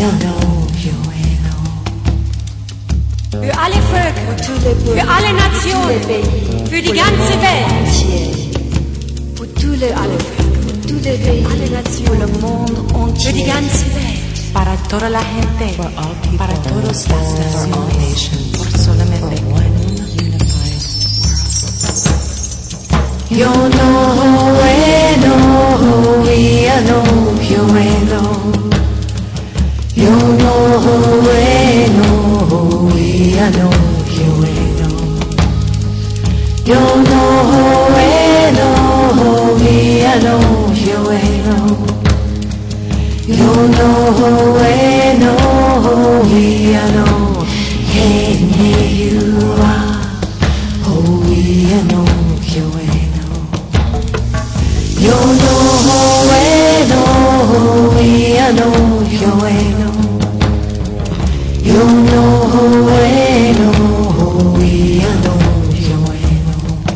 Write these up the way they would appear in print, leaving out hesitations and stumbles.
Für alle Völker, für alle Nationen, für die ganze Welt. Für alle Nationen, für die ganze Welt. Para toda la gente, para todas las naciones, por solamente Yo no bueno, ya no yo bueno. Yo no bueno, ya no yo bueno. Yo no bueno, ya no yo bueno. Yo no bueno, ya no. Hey, you are, oh, ya no yo bueno. Yo no bueno, ya no yo bueno. Yo no bueno, ya no yo bueno.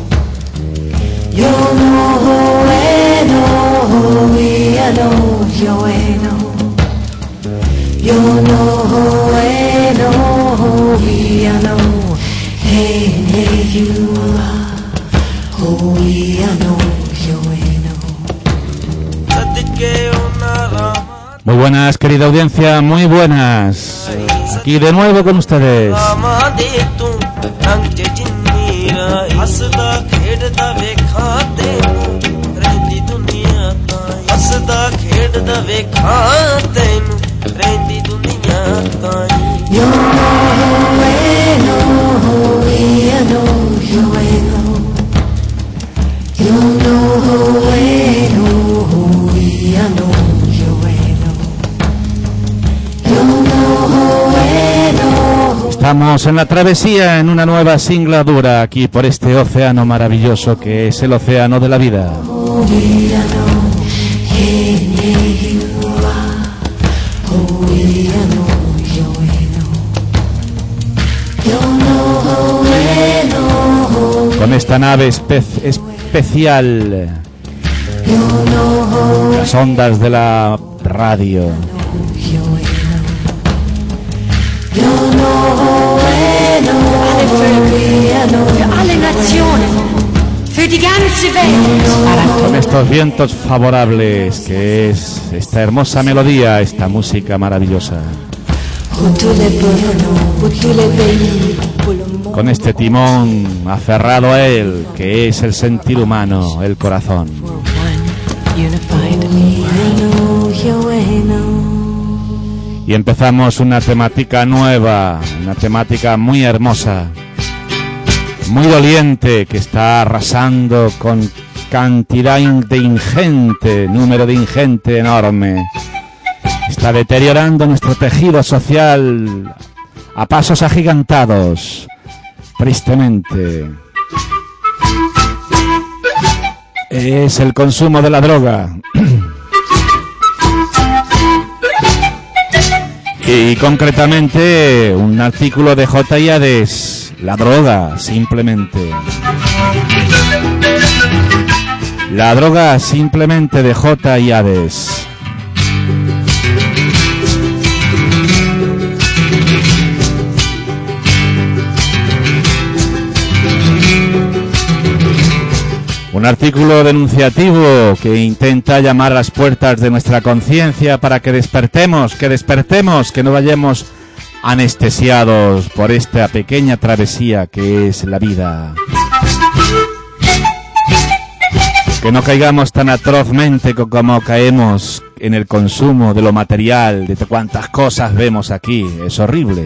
Yo no bueno, ya no yo bueno. Yo no bueno, ya no. Hey, you are, oh, ya no yo bueno. Muy buenas, querida audiencia, muy buenas. Aquí de nuevo con ustedes. Yo no bueno, ya no yo bueno. Yo no bueno, ya no yo bueno. Yo no bueno. Estamos en la travesía en una nueva singladura aquí por este océano maravilloso que es el océano de la vida. Con esta nave especial, las ondas de la radio. für alle Nationen, für die ganze Welt. Con estos vientos favorables, que es esta hermosa melodía, esta música maravillosa. Con este timón aferrado a él, que es el sentir humano, el corazón. Y empezamos una temática nueva, una temática muy hermosa, muy doliente, que está arrasando con cantidad de ingente, número de ingente enorme. Está deteriorando nuestro tejido social a pasos agigantados, tristemente. Es el consumo de la droga. Y concretamente un artículo de J. Hades, la droga, simplemente. La droga, simplemente, de J. Hades. Un artículo denunciativo que intenta llamar a las puertas de nuestra conciencia para que despertemos, que no vayamos anestesiados por esta pequeña travesía que es la vida. Que no caigamos tan atrozmente como caemos en el consumo de lo material, de cuántas cosas vemos aquí. Es horrible.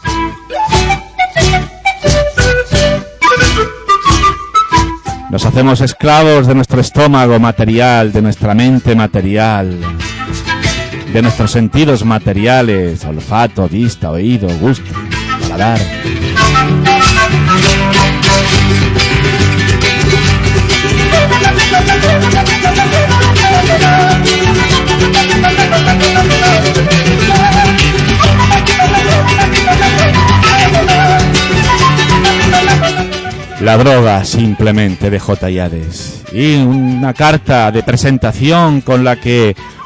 Nos hacemos esclavos de nuestro estómago material, de nuestra mente material, de nuestros sentidos materiales, olfato, vista, oído, gusto, paladar. La droga, simplemente, de J. Hades. Y una carta de presentación con la que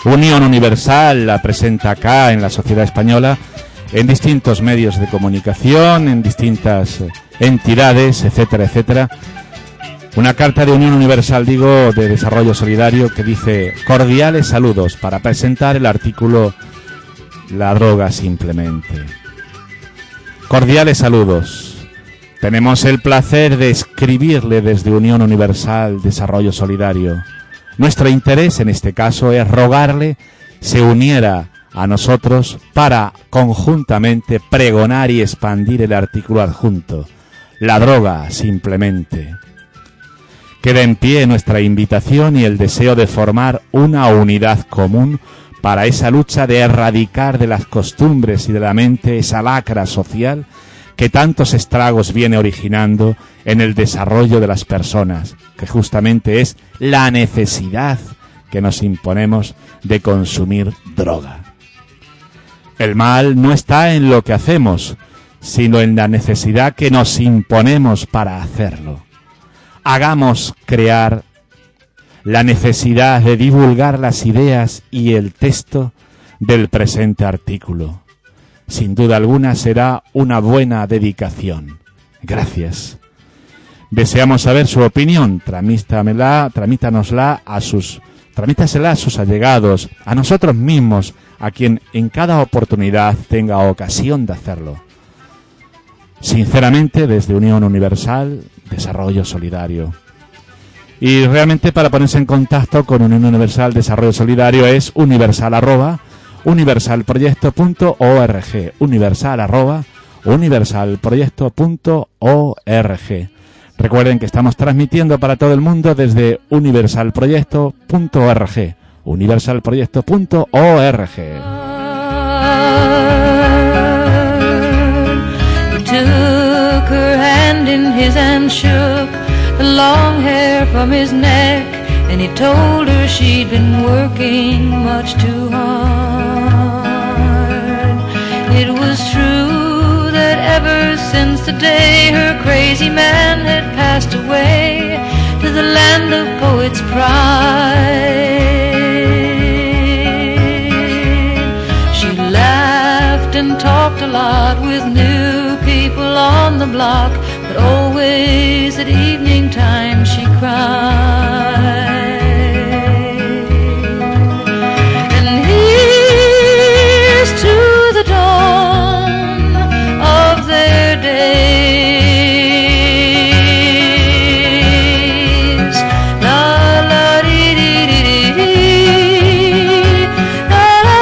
Unión Universal la presenta acá en la sociedad española, en distintos medios de comunicación, en distintas entidades, etcétera, etcétera. Una carta de Unión Universal, digo, de Desarrollo Solidario, que dice: cordiales saludos, para presentar el artículo La droga simplemente. Cordiales saludos. Tenemos el placer de escribirle desde Unión Universal Desarrollo Solidario. Nuestro interés en este caso es rogarle se uniera a nosotros para conjuntamente pregonar y expandir el artículo adjunto, La droga simplemente. Queda en pie nuestra invitación y el deseo de formar una unidad común para esa lucha de erradicar de las costumbres y de la mente esa lacra social que tantos estragos viene originando en el desarrollo de las personas, que justamente es la necesidad que nos imponemos de consumir droga. El mal no está en lo que hacemos, sino en la necesidad que nos imponemos para hacerlo. Hagamos crear la necesidad de divulgar las ideas y el texto del presente artículo. Sin duda alguna será una buena dedicación. Gracias. Deseamos saber su opinión. Tramítasela a sus allegados, a nosotros mismos, a quien en cada oportunidad tenga ocasión de hacerlo. Sinceramente, desde Unión Universal Desarrollo Solidario. Y realmente para ponerse en contacto con Unión Universal Desarrollo Solidario es universalproyecto.org, universalproyecto.org. Recuerden que estamos transmitiendo para todo el mundo desde universalproyecto.org, universalproyecto.org. Took her hand in his and shook the long hair from his neck, and he told her she'd been working much too hard. It was true that ever since the day her crazy man had passed away to the land of poets' pride, she laughed and talked a lot with new people on the block, but always at evening time she cried. And here's to the dawn of their days. La la dee dee dee dee, la la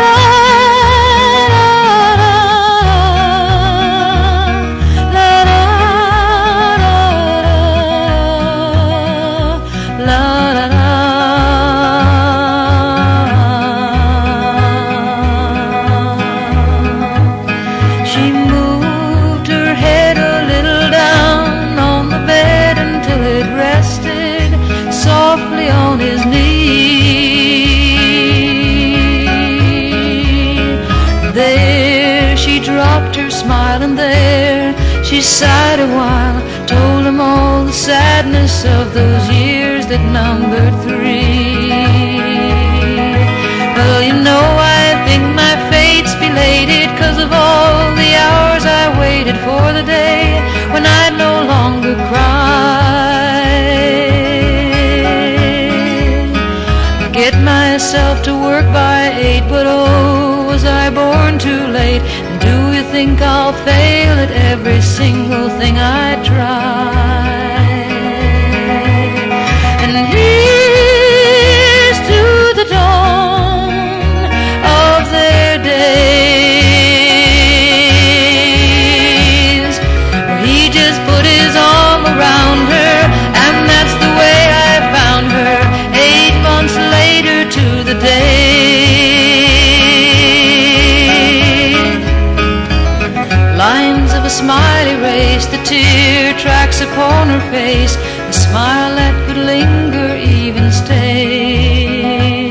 la la la la la. She moved her head a little down on the bed until it rested softly on his knee. There she dropped her smile, and there she sighed a while, told him all the sadness of those years that numbered 3. Well, you know, I think my fate's belated 'cause of all the hours I waited for the day when I'd no longer cry. Get myself to work by 8, but oh, was I born too late? And do you think I'll fail at every single thing I try? And here's to the dawn of their days, where he just put his arm around her, and that's the way I found her 8 months later to the day. Lines of a smile erased the tear tracks upon her face, a smile that could linger, even stay.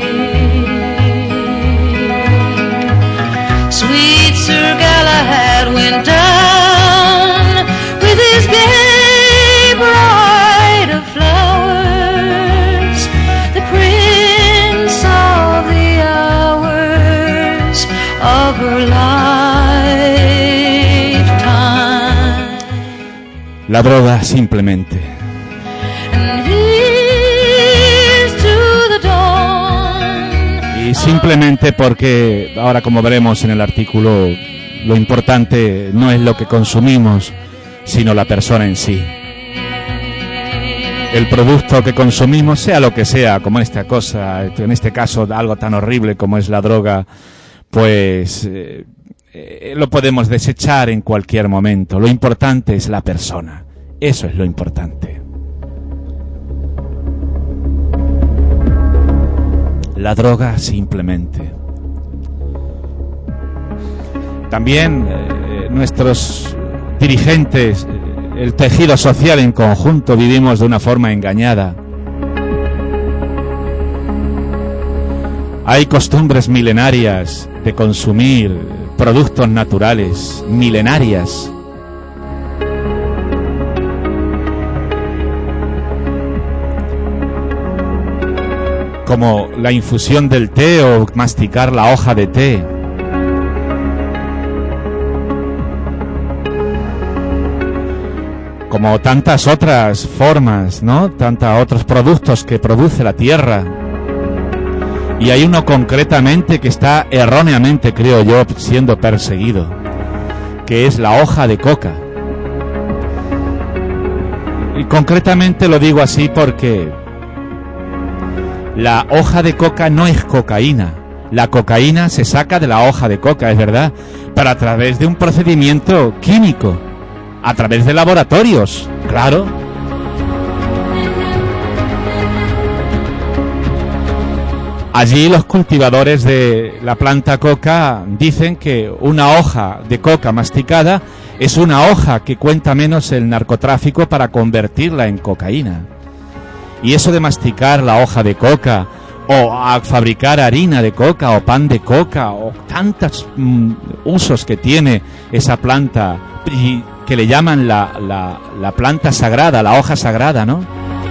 Sweet Sir Galahad went down with his gay bride of flowers, the prince of the hour. of her lifetime. La droga simplemente. And here's to the dawn. Y simplemente porque, ahora como veremos en el artículo, lo importante no es lo que consumimos, sino la persona en sí. El producto que consumimos, sea lo que sea, como esta cosa, en este caso algo tan horrible como es la droga, pues lo podemos desechar en cualquier momento. Lo importante es la persona. Eso es lo importante. La droga simplemente. También nuestros dirigentes, el tejido social en conjunto, vivimos de una forma engañada. Hay costumbres milenarias de consumir productos naturales, milenarias. Como la infusión del té o masticar la hoja de té. Como tantas otras formas, ¿no? Tantos otros productos que produce la tierra. Y hay uno concretamente que está erróneamente, creo yo, siendo perseguido, que es la hoja de coca. Y concretamente lo digo así porque la hoja de coca no es cocaína. La cocaína se saca de la hoja de coca, es verdad, pero a través de un procedimiento químico. A través de laboratorios, claro. Allí los cultivadores de la planta coca dicen que una hoja de coca masticada es una hoja que cuenta menos el narcotráfico para convertirla en cocaína. Y eso de masticar la hoja de coca, o a fabricar harina de coca, o pan de coca, o tantos usos que tiene esa planta, y que le llaman la planta sagrada, la hoja sagrada, ¿no?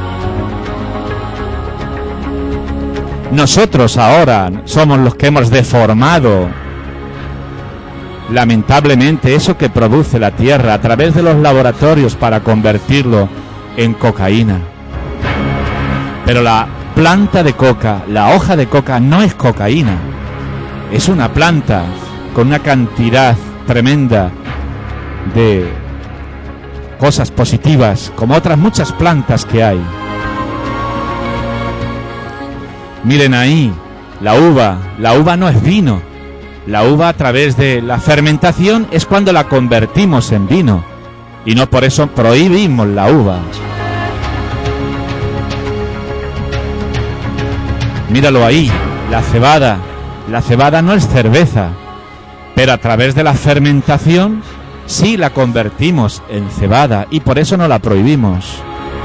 Nosotros ahora somos los que hemos deformado, lamentablemente, eso que produce la tierra a través de los laboratorios para convertirlo en cocaína. Pero la planta de coca, la hoja de coca, no es cocaína. Es una planta con una cantidad tremenda de cosas positivas, como otras muchas plantas que hay. Miren ahí, la uva no es vino. La uva, a través de la fermentación, es cuando la convertimos en vino, y no por eso prohibimos la uva. Míralo ahí, la cebada no es cerveza, pero a través de la fermentación sí la convertimos en cebada, y por eso no la prohibimos.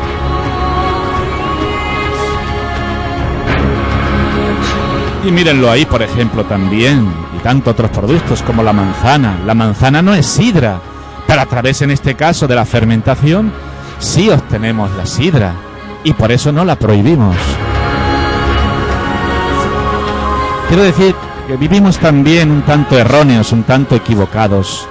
Y mírenlo ahí, por ejemplo, también, y tantos otros productos como la manzana. La manzana no es sidra, pero a través, en este caso, de la fermentación, sí obtenemos la sidra, y por eso no la prohibimos. Quiero decir que vivimos también un tanto erróneos, un tanto equivocados.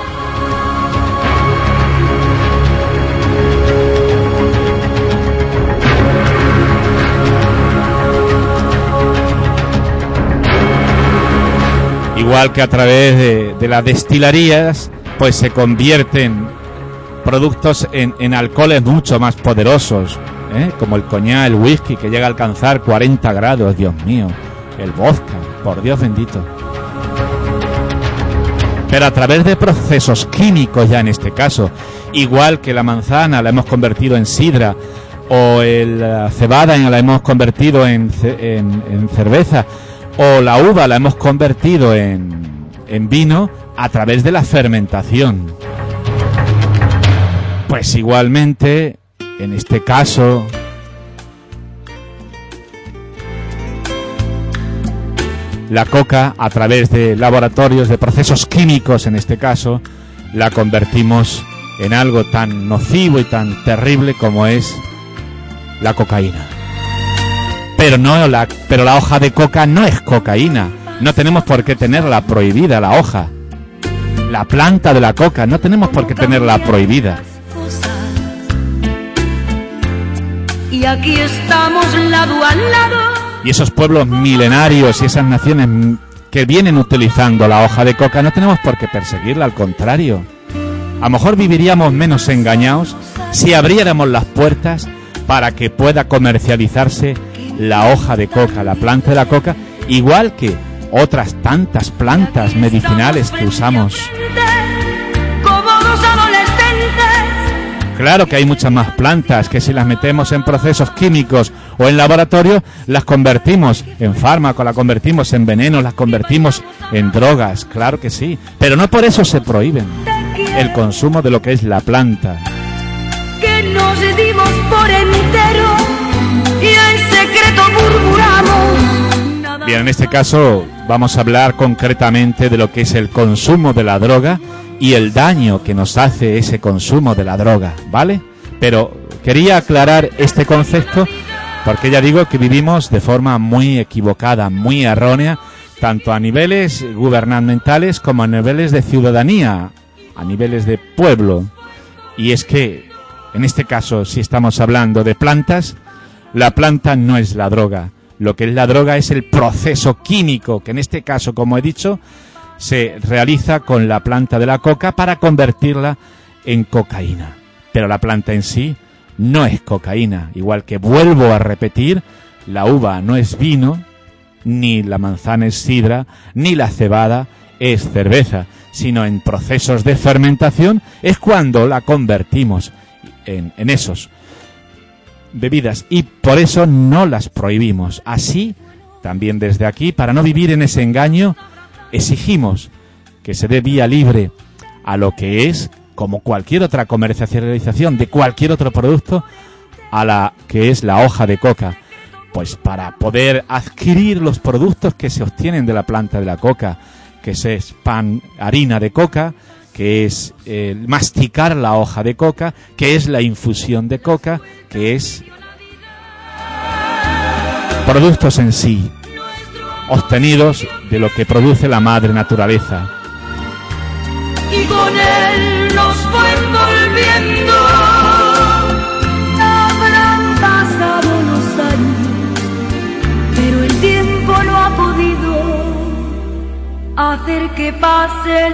Igual que a través de las destilerías, pues se convierten productos en alcoholes mucho más poderosos, como el coñac, el whisky, que llega a alcanzar 40 grados, Dios mío, el vodka, por Dios bendito. Pero a través de procesos químicos, ya en este caso, igual que la manzana la hemos convertido en sidra, o la cebada la hemos convertido en cerveza, o la uva la hemos convertido en vino a través de la fermentación. Pues igualmente, en este caso, la coca, a través de laboratorios, de procesos químicos, en este caso, la convertimos en algo tan nocivo y tan terrible como es la cocaína. Pero la hoja de coca no es cocaína. No tenemos por qué tenerla prohibida, la hoja. La planta de la coca, no tenemos por qué tenerla prohibida. Y aquí estamos lado a lado. Y esos pueblos milenarios y esas naciones que vienen utilizando la hoja de coca, no tenemos por qué perseguirla, al contrario. A lo mejor viviríamos menos engañados si abriéramos las puertas para que pueda comercializarse la hoja de coca, la planta de la coca, igual que otras tantas plantas medicinales que usamos. Claro que hay muchas más plantas que si las metemos en procesos químicos o en laboratorio, las convertimos en fármaco, las convertimos en veneno, las convertimos en drogas, claro que sí. Pero no por eso se prohíben el consumo de lo que es la planta. Que nos dimos por entero y en secreto murmuramos. Bien, en este caso vamos a hablar concretamente de lo que es el consumo de la droga y el daño que nos hace ese consumo de la droga, ¿vale? Pero quería aclarar este concepto porque ya digo que vivimos de forma muy equivocada, muy errónea, tanto a niveles gubernamentales como a niveles de ciudadanía, a niveles de pueblo. Y es que, en este caso, si estamos hablando de plantas, la planta no es la droga. Lo que es la droga es el proceso químico, que en este caso, como he dicho, se realiza con la planta de la coca para convertirla en cocaína. Pero la planta en sí no es cocaína. Igual que vuelvo a repetir, la uva no es vino, ni la manzana es sidra, ni la cebada es cerveza, sino en procesos de fermentación es cuando la convertimos en esos bebidas, y por eso no las prohibimos. Así, también desde aquí, para no vivir en ese engaño, exigimos que se dé vía libre a lo que es, como cualquier otra comercialización de cualquier otro producto, a la que es la hoja de coca. Pues para poder adquirir los productos que se obtienen de la planta de la coca, que es pan, harina de coca, que es masticar la hoja de coca, que es la infusión de coca, que es productos en sí, obtenidos de lo que produce la madre naturaleza. Y con él nos fue envolviendo. Habrán pasado los años, pero el tiempo no ha podido hacer que pase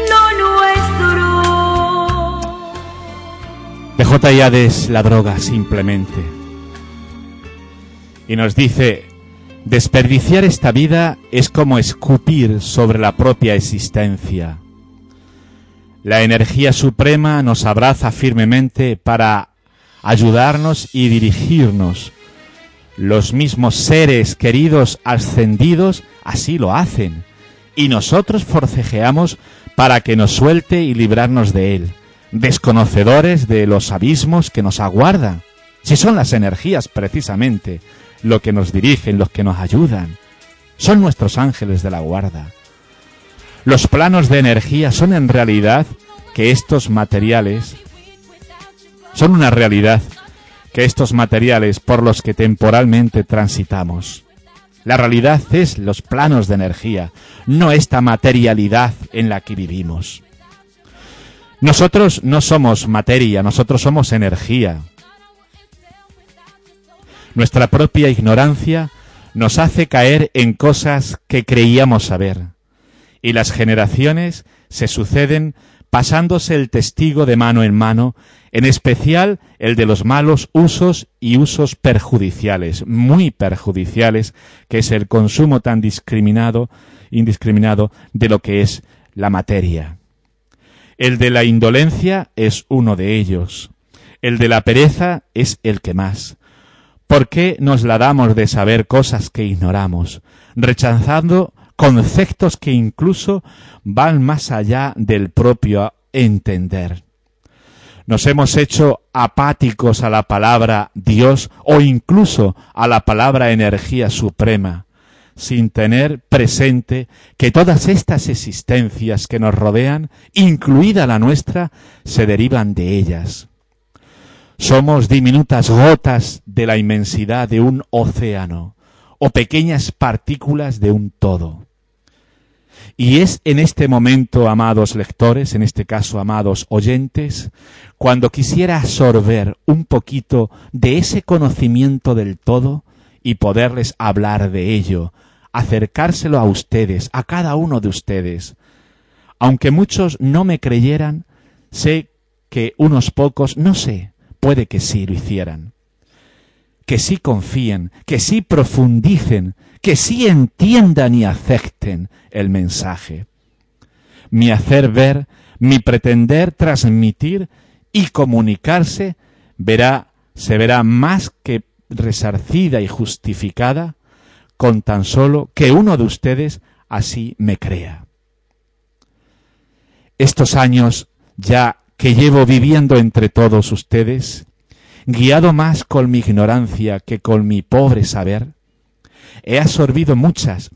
lo nuestro. De J. Yades, la droga, simplemente. Y nos dice: desperdiciar esta vida es como escupir sobre la propia existencia. La energía suprema nos abraza firmemente para ayudarnos y dirigirnos. Los mismos seres queridos ascendidos así lo hacen, y nosotros forcejeamos para que nos suelte y librarnos de él, desconocedores de los abismos que nos aguardan. Si son las energías precisamente lo que nos dirigen, los que nos ayudan, son nuestros ángeles de la guarda. Los planos de energía son en realidad que estos materiales, son una realidad que estos materiales por los que temporalmente transitamos. La realidad es los planos de energía, no esta materialidad en la que vivimos. Nosotros no somos materia, nosotros somos energía. Nuestra propia ignorancia nos hace caer en cosas que creíamos saber, y las generaciones se suceden pasándose el testigo de mano en mano, en especial el de los malos usos y usos perjudiciales, muy perjudiciales, que es el consumo tan indiscriminado de lo que es la materia. El de la indolencia es uno de ellos. El de la pereza es el que más. ¿Por qué nos la damos de saber cosas que ignoramos, rechazando conceptos que incluso van más allá del propio entender? Nos hemos hecho apáticos a la palabra Dios o incluso a la palabra energía suprema, sin tener presente que todas estas existencias que nos rodean, incluida la nuestra, se derivan de ellas. Somos diminutas gotas de la inmensidad de un océano o pequeñas partículas de un todo. Y es en este momento, amados lectores, en este caso, amados oyentes, cuando quisiera absorber un poquito de ese conocimiento del todo y poderles hablar de ello, acercárselo a ustedes, a cada uno de ustedes. Aunque muchos no me creyeran, sé que unos pocos, no sé, puede que sí lo hicieran. Que sí confíen, que sí profundicen, que sí entiendan y acepten el mensaje. Mi hacer ver, mi pretender transmitir y comunicarse se verá más que resarcida y justificada con tan solo que uno de ustedes así me crea. Estos años ya que llevo viviendo entre todos ustedes, guiado más con mi ignorancia que con mi pobre saber, he absorbido muchas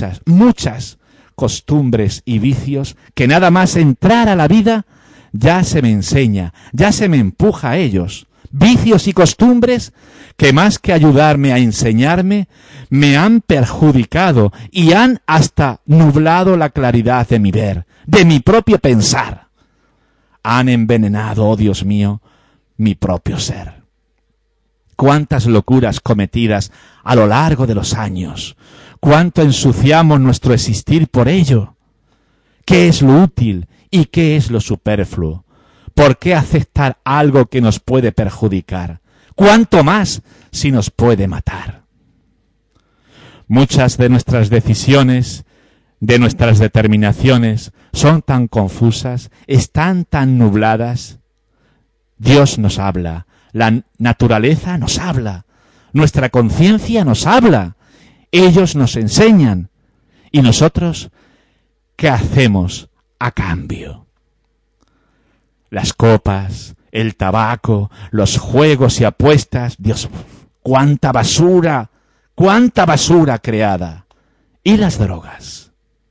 costumbres y vicios que nada más entrar a la vida ya se me enseña, ya se me empuja a ellos. Vicios y costumbres que más que ayudarme a enseñarme, me han perjudicado y han hasta nublado la claridad de mi ver, de mi propio pensar. Han envenenado, oh Dios mío, mi propio ser. Cuántas locuras cometidas a lo largo de los años, cuánto ensuciamos nuestro existir por ello. ¿Qué es lo útil y qué es lo superfluo? ¿Por qué aceptar algo que nos puede perjudicar? ¿Cuánto más si nos puede matar? Muchas de nuestras decisiones, de nuestras determinaciones, son tan confusas, están tan nubladas. Dios nos habla, la naturaleza nos habla, nuestra conciencia nos habla, ellos nos enseñan. ¿Y nosotros qué hacemos a cambio? Las copas, el tabaco, los juegos y apuestas, Dios, cuánta basura creada. Y las drogas.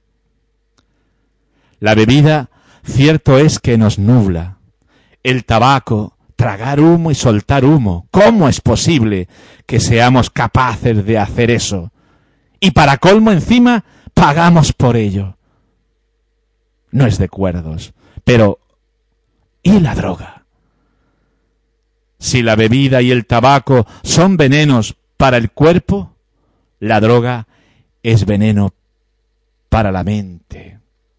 La bebida, cierto es que nos nubla. El tabaco, tragar humo y soltar humo. ¿Cómo es posible que seamos capaces de hacer eso? Y para colmo encima, pagamos por ello. No es de cuerdos, pero ¿y la droga? Si la bebida y el tabaco son venenos para el cuerpo, la droga es veneno para la mente.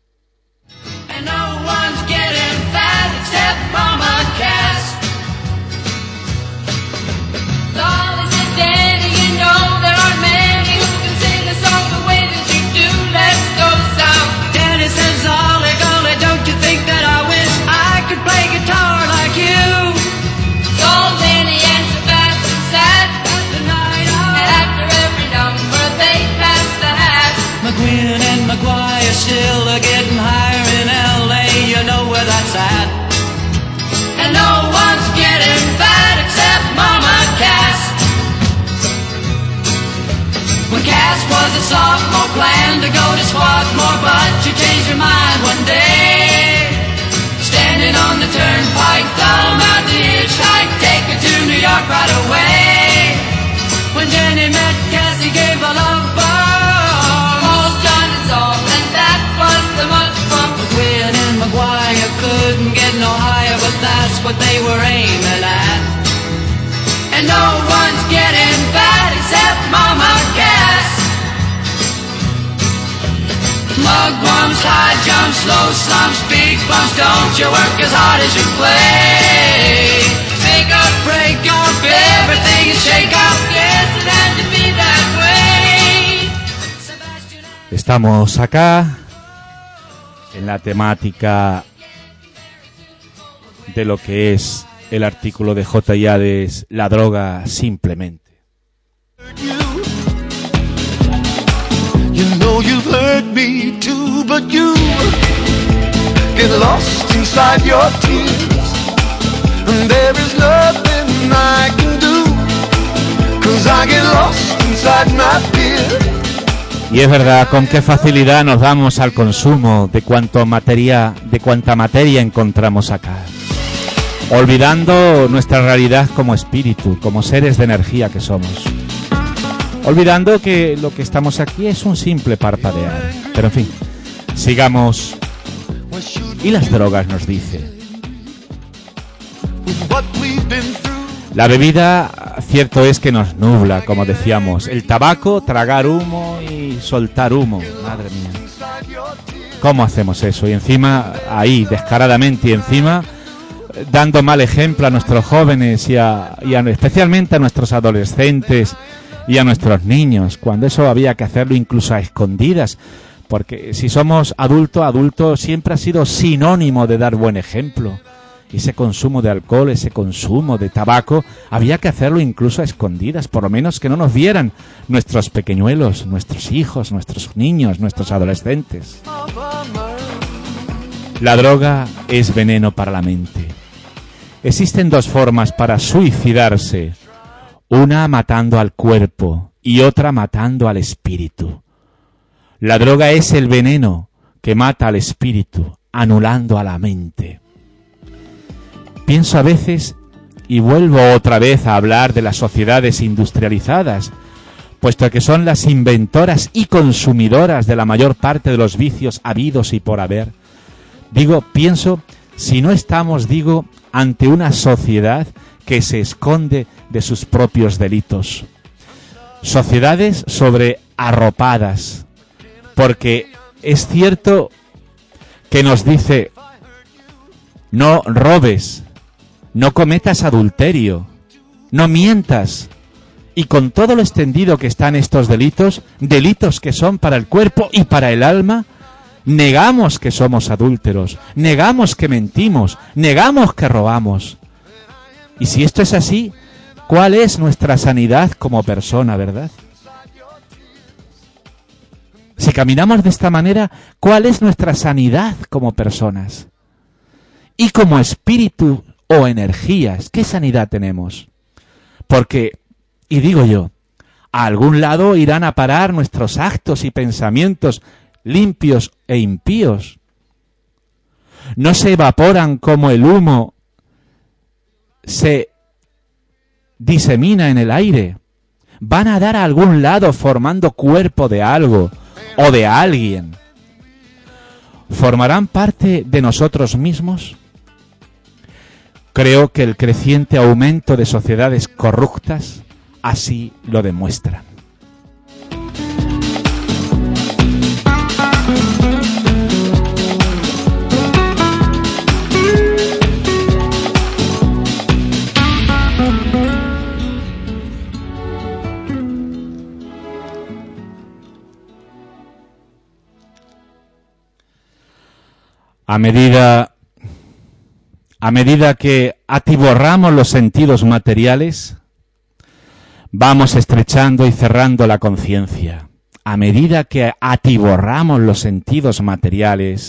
Still getting higher in LA, you know where that's at. And no one's getting fat except Mama Cass. When Cass was a sophomore, planned to go to Swarthmore, but she changed her mind one day. Standing on the turnpike, thumb out the hitchhike, take her to New York right away. When Jenny met Cass, he gave a love bomb. All done is all. McGuinn and McGuire couldn't get no higher, but that's what they were aiming at. And no one's getting fat except Mama Cass. Mug bumps, high jumps, low slumps, big bumps, don't you work as hard as you play. Make up, break up, everything is shake up, yes, it had to be that way. Estamos acá en la temática de lo que es el artículo de J. Hades, la droga simplemente. You know you've hurt me too, but you get lost inside your tears, and there is nothing I can do, 'cause I get lost inside my fear. Y es verdad, con qué facilidad nos damos al consumo de cuanta materia encontramos acá, olvidando nuestra realidad como espíritu, como seres de energía que somos, olvidando que lo que estamos aquí es un simple parpadear. Pero en fin, Sigamos. Y las drogas, nos dice. La bebida, cierto es que nos nubla, como decíamos. El tabaco, tragar humo y soltar humo. Madre mía. ¿Cómo hacemos eso? Y encima, ahí, descaradamente, y encima, dando mal ejemplo a nuestros jóvenes y especialmente a nuestros adolescentes y a nuestros niños, cuando eso había que hacerlo incluso a escondidas. Porque si somos adulto siempre ha sido sinónimo de dar buen ejemplo. Ese consumo de alcohol, ese consumo de tabaco, había que hacerlo incluso a escondidas, por lo menos que no nos vieran nuestros pequeñuelos, nuestros hijos, nuestros niños, nuestros adolescentes. La droga es veneno para la mente. Existen dos formas para suicidarse, una matando al cuerpo y otra matando al espíritu. La droga es el veneno que mata al espíritu, anulando a la mente. Pienso a veces, y vuelvo otra vez a hablar de las sociedades industrializadas, puesto que son las inventoras y consumidoras de la mayor parte de los vicios habidos y por haber. Pienso, si no estamos, ante una sociedad que se esconde de sus propios delitos. Sociedades sobrearropadas, porque es cierto que nos dice, no robes, no cometas adulterio, no mientas. Y con todo lo extendido que están estos delitos que son para el cuerpo y para el alma, negamos que somos adúlteros, negamos que mentimos, negamos que robamos. Y si esto es así, ¿cuál es nuestra sanidad como persona, verdad? Si caminamos de esta manera, ¿cuál es nuestra sanidad como personas? Y como espíritu o energías, ¿qué sanidad tenemos? Porque, y digo yo, a algún lado irán a parar nuestros actos y pensamientos limpios e impíos. No se evaporan como el humo se disemina en el aire. Van a dar a algún lado formando cuerpo de algo o de alguien. ¿Formarán parte de nosotros mismos? Creo que el creciente aumento de sociedades corruptas así lo demuestran. A medida que atiborramos los sentidos materiales, vamos estrechando y cerrando la conciencia. A medida que atiborramos los sentidos materiales,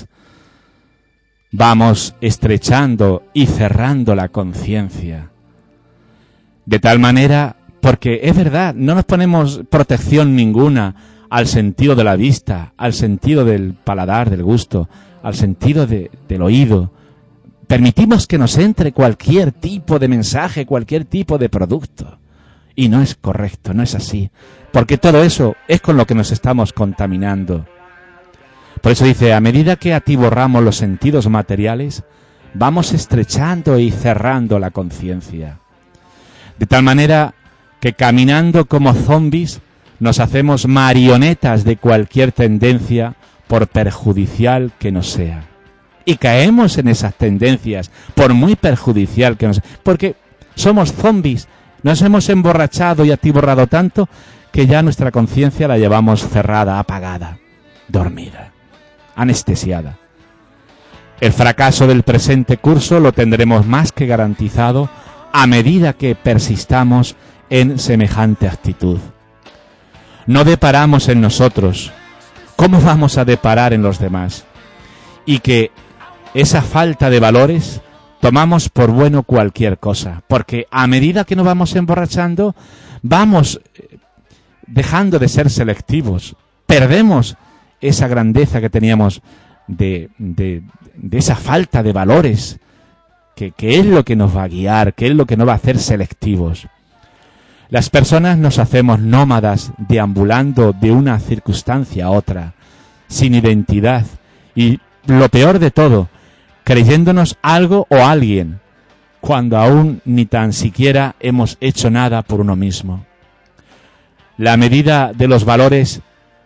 vamos estrechando y cerrando la conciencia. De tal manera, porque es verdad, no nos ponemos protección ninguna al sentido de la vista, al sentido del paladar, del gusto, al sentido del oído. Permitimos que nos entre cualquier tipo de mensaje, cualquier tipo de producto. Y no es correcto, no es así. Porque todo eso es con lo que nos estamos contaminando. Por eso dice, a medida que atiborramos los sentidos materiales, vamos estrechando y cerrando la conciencia. De tal manera que caminando como zombies, nos hacemos marionetas de cualquier tendencia, por perjudicial que nos sea. Y caemos en esas tendencias, por muy perjudicial que nos sea. Porque somos zombies, nos hemos emborrachado y atiborrado tanto que ya nuestra conciencia la llevamos cerrada, apagada, dormida, anestesiada. El fracaso del presente curso lo tendremos más que garantizado a medida que persistamos en semejante actitud. No deparamos en nosotros, ¿cómo vamos a deparar en los demás? Y que esa falta de valores tomamos por bueno cualquier cosa, porque a medida que nos vamos emborrachando, vamos dejando de ser selectivos, perdemos esa grandeza que teníamos de esa falta de valores, que es lo que nos va a guiar, que es lo que nos va a hacer selectivos. Las personas nos hacemos nómadas deambulando de una circunstancia a otra, sin identidad, Y lo peor de todo, creyéndonos algo o alguien, cuando aún ni tan siquiera hemos hecho nada por uno mismo. La medida de los valores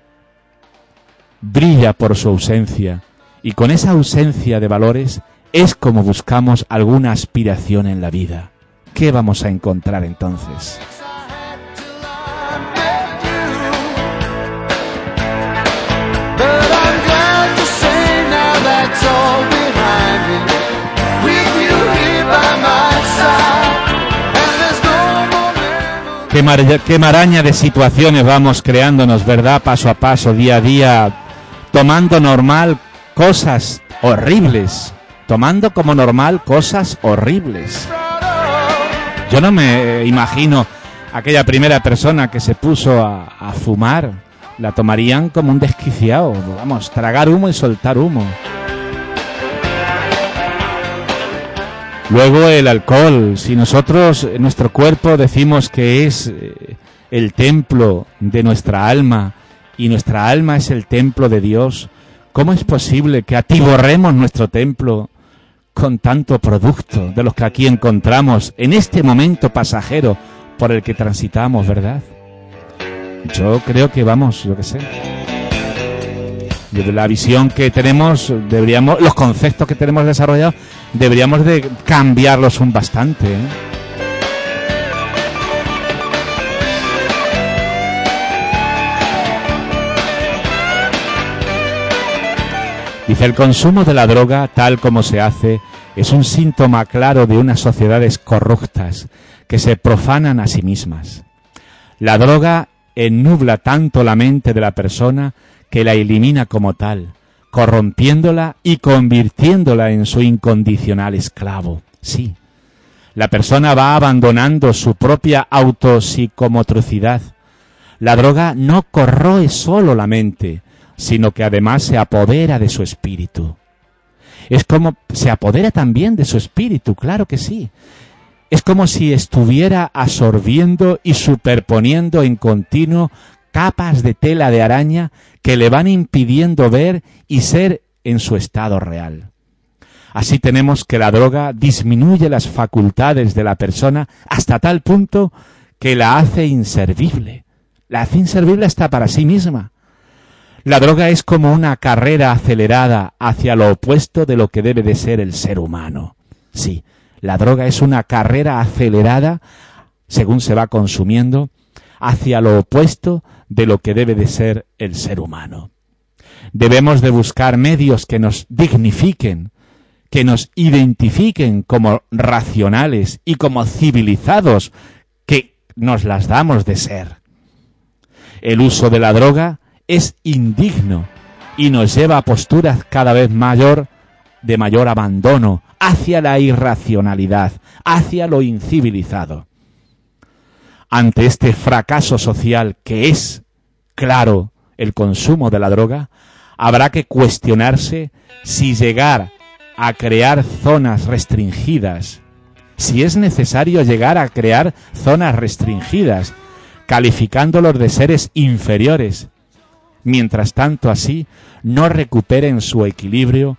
brilla por su ausencia, y con esa ausencia de valores es como buscamos alguna aspiración en la vida. ¿Qué vamos a encontrar entonces? Qué maraña de situaciones vamos creándonos, ¿verdad? Paso a paso, día a día, tomando normal cosas horribles, tomando como normal cosas horribles. Yo no me imagino aquella primera persona que se puso a fumar, la tomarían como un desquiciado, vamos, tragar humo y soltar humo. Luego el alcohol, si nosotros, nuestro cuerpo decimos que es el templo de nuestra alma y nuestra alma es el templo de Dios, ¿cómo es posible que atiborremos nuestro templo con tanto producto de los que aquí encontramos en este momento pasajero por el que transitamos, verdad? Yo creo que vamos, yo qué sé. Desde la visión que tenemos, los conceptos que tenemos desarrollados, deberíamos de cambiarlos un bastante, ¿eh? Dice, el consumo de la droga, tal como se hace, es un síntoma claro de unas sociedades corruptas que se profanan a sí mismas. La droga ennubla tanto la mente de la persona que la elimina como tal, corrompiéndola y convirtiéndola en su incondicional esclavo. Sí, la persona va abandonando su propia autopsicomotricidad. La droga no corroe solo la mente, sino que además se apodera de su espíritu. Es como se apodera también de su espíritu, claro que sí. Es como si estuviera absorbiendo y superponiendo en continuo capas de tela de araña que le van impidiendo ver y ser en su estado real. Así tenemos que la droga disminuye las facultades de la persona hasta tal punto que la hace inservible. La hace inservible hasta para sí misma. La droga es como una carrera acelerada hacia lo opuesto de lo que debe de ser el ser humano. Sí, la droga es una carrera acelerada, según se va consumiendo, hacia lo opuesto de lo que debe de ser el ser humano. Debemos de buscar medios que nos dignifiquen, que nos identifiquen como racionales y como civilizados, que nos las damos de ser. El uso de la droga es indigno y nos lleva a posturas cada vez de mayor abandono hacia la irracionalidad, hacia lo incivilizado. Ante este fracaso social que es, claro, el consumo de la droga, habrá que cuestionarse si llegar a crear zonas restringidas, si es necesario llegar a crear zonas restringidas, calificándolos de seres inferiores, mientras tanto así no recuperen su equilibrio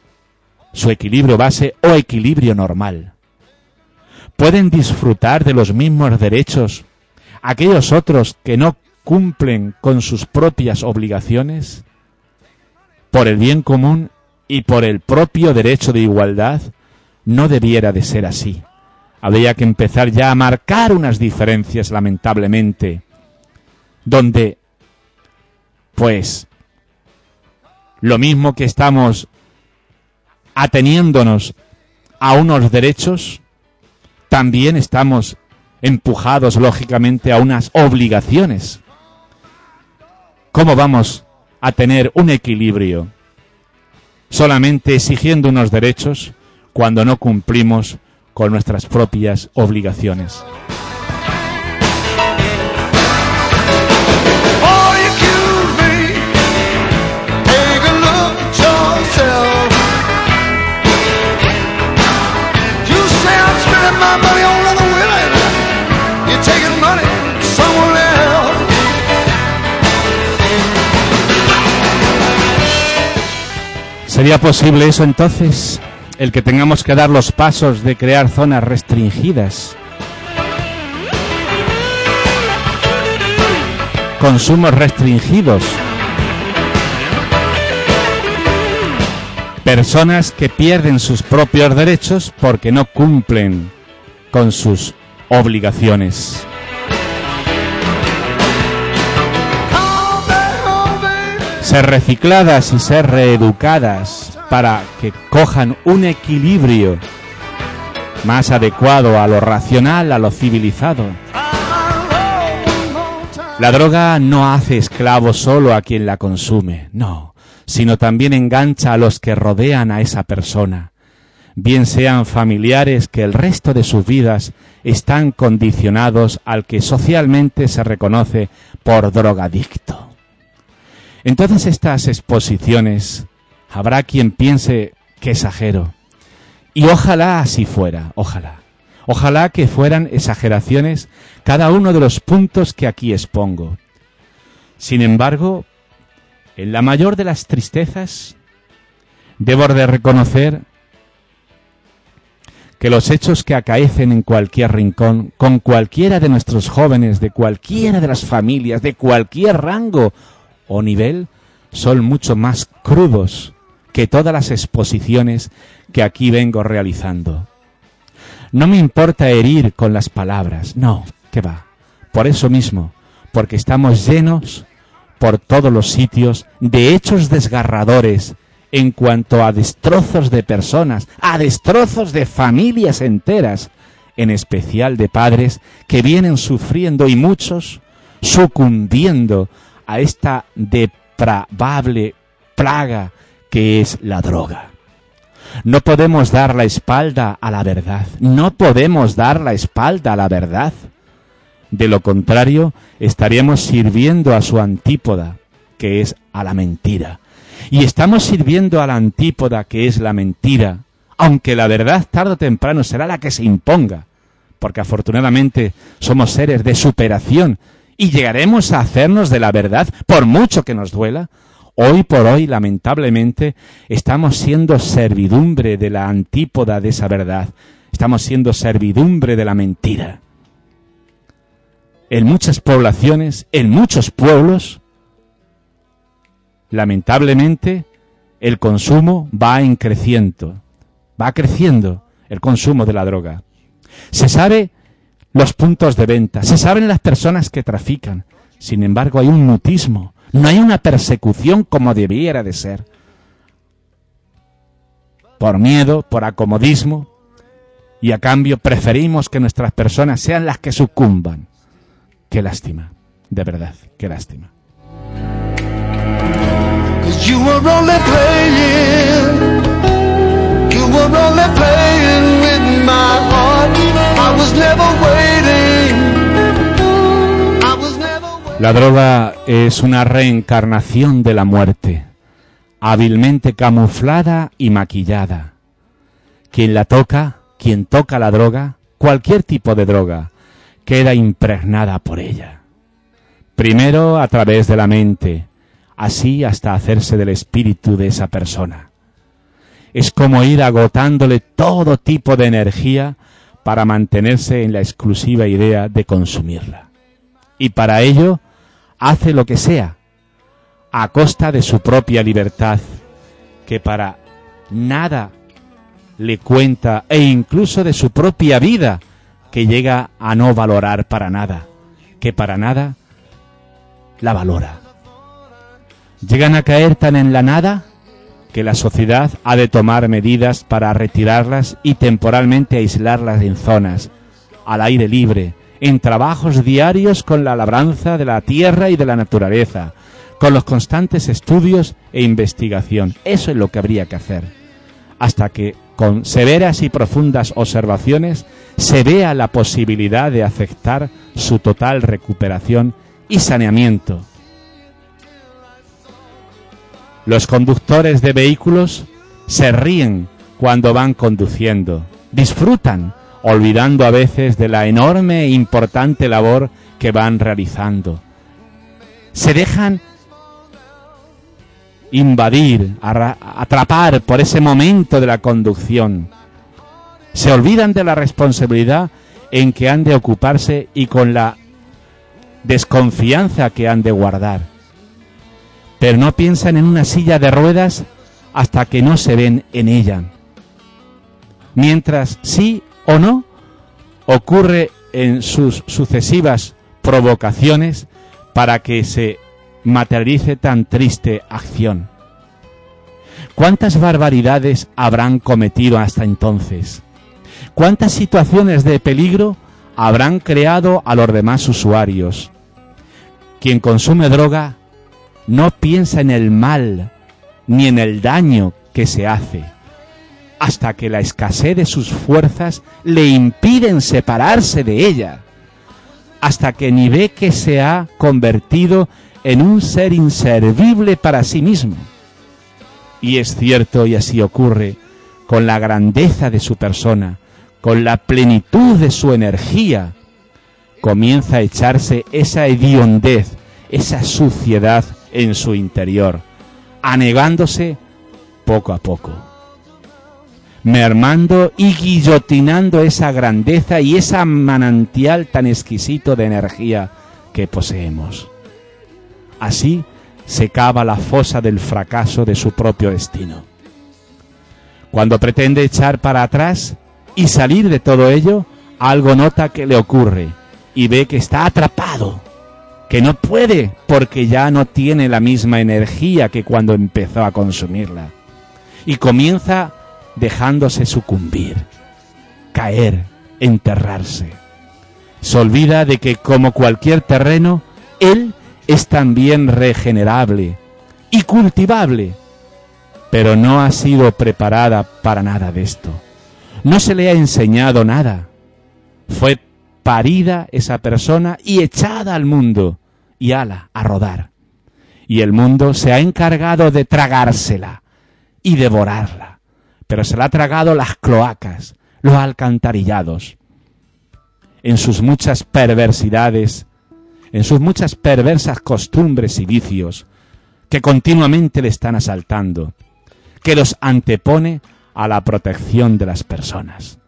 base o equilibrio normal. ¿Pueden disfrutar de los mismos derechos aquellos otros que no cumplen con sus propias obligaciones? Por el bien común y por el propio derecho de igualdad, no debiera de ser así. Habría que empezar ya a marcar unas diferencias, lamentablemente, donde, pues, lo mismo que estamos ateniéndonos a unos derechos, también estamos empujados, lógicamente, a unas obligaciones. ¿Cómo vamos a tener un equilibrio solamente exigiendo unos derechos cuando no cumplimos con nuestras propias obligaciones? ¿Sería posible eso entonces? El que tengamos que dar los pasos de crear zonas restringidas, consumos restringidos, personas que pierden sus propios derechos porque no cumplen con sus obligaciones. Ser recicladas y ser reeducadas para que cojan un equilibrio más adecuado a lo racional, a lo civilizado. La droga no hace esclavo solo a quien la consume, no, sino también engancha a los que rodean a esa persona, bien sean familiares que el resto de sus vidas están condicionados al que socialmente se reconoce por drogadicto. En todas estas exposiciones habrá quien piense que exagero, y ojalá así fuera, ojalá que fueran exageraciones cada uno de los puntos que aquí expongo. Sin embargo, en la mayor de las tristezas, debo de reconocer que los hechos que acaecen en cualquier rincón, con cualquiera de nuestros jóvenes, de cualquiera de las familias, de cualquier rango o nivel, son mucho más crudos que todas las exposiciones que aquí vengo realizando. No me importa herir con las palabras, no, ¿qué va? Por eso mismo, porque estamos llenos por todos los sitios de hechos desgarradores en cuanto a destrozos de personas, a destrozos de familias enteras, en especial de padres que vienen sufriendo y muchos sucumbiendo a esta depravable plaga que es la droga. No podemos dar la espalda a la verdad, no podemos dar la espalda a la verdad. De lo contrario, estaríamos sirviendo a su antípoda, que es a la mentira. Y estamos sirviendo a la antípoda, que es la mentira, aunque la verdad tarde o temprano será la que se imponga, porque afortunadamente somos seres de superación y llegaremos a hacernos de la verdad, por mucho que nos duela. Hoy por hoy, lamentablemente, estamos siendo servidumbre de la antípoda de esa verdad, estamos siendo servidumbre de la mentira. En muchas poblaciones, en muchos pueblos, lamentablemente, el consumo va creciendo el consumo de la droga. Se sabe los puntos de venta, se saben las personas que trafican, sin embargo hay un mutismo, no hay una persecución como debiera de ser. Por miedo, por acomodismo, y a cambio preferimos que nuestras personas sean las que sucumban. Qué lástima, de verdad, qué lástima. You were only playing with my heart. I was never waiting. La droga es una reencarnación de la muerte, hábilmente camuflada y maquillada. Quien toca la droga, cualquier tipo de droga, queda impregnada por ella. Primero a través de la mente, así hasta hacerse del espíritu de esa persona. Es como ir agotándole todo tipo de energía para mantenerse en la exclusiva idea de consumirla. Y para ello hace lo que sea, a costa de su propia libertad, que para nada le cuenta, e incluso de su propia vida, que llega a no valorar para nada, que para nada la valora. Llegan a caer tan en la nada que la sociedad ha de tomar medidas para retirarlas y temporalmente aislarlas en zonas, al aire libre, en trabajos diarios con la labranza de la tierra y de la naturaleza, con los constantes estudios e investigación. Eso es lo que habría que hacer, hasta que con severas y profundas observaciones se vea la posibilidad de aceptar su total recuperación y saneamiento. Los conductores de vehículos se ríen cuando van conduciendo, disfrutan, olvidando a veces de la enorme e importante labor que van realizando. Se dejan invadir, atrapar por ese momento de la conducción. Se olvidan de la responsabilidad en que han de ocuparse y con la desconfianza que han de guardar. Pero no piensan en una silla de ruedas hasta que no se ven en ella. Mientras sí o no ocurre en sus sucesivas provocaciones para que se materialice tan triste acción. ¿Cuántas barbaridades habrán cometido hasta entonces? ¿Cuántas situaciones de peligro habrán creado a los demás usuarios? Quien consume droga no piensa en el mal ni en el daño que se hace, hasta que la escasez de sus fuerzas le impiden separarse de ella, hasta que ni ve que se ha convertido en un ser inservible para sí mismo. Y es cierto, y así ocurre, con la grandeza de su persona, con la plenitud de su energía, comienza a echarse esa hediondez, esa suciedad en su interior, anegándose poco a poco, mermando y guillotinando esa grandeza y ese manantial tan exquisito de energía que poseemos. Así se cava la fosa del fracaso de su propio destino. Cuando pretende echar para atrás y salir de todo ello, algo nota que le ocurre y ve que está atrapado, que no puede porque ya no tiene la misma energía que cuando empezó a consumirla. Y comienza dejándose sucumbir, caer, enterrarse. Se olvida de que, como cualquier terreno, él es también regenerable y cultivable, pero no ha sido preparada para nada de esto. No se le ha enseñado nada. Fue parida esa persona y echada al mundo y ala a rodar. Y el mundo se ha encargado de tragársela y devorarla, pero se la ha tragado las cloacas, los alcantarillados. En sus muchas perversidades, en sus muchas perversas costumbres y vicios que continuamente le están asaltando, que los antepone a la protección de las personas.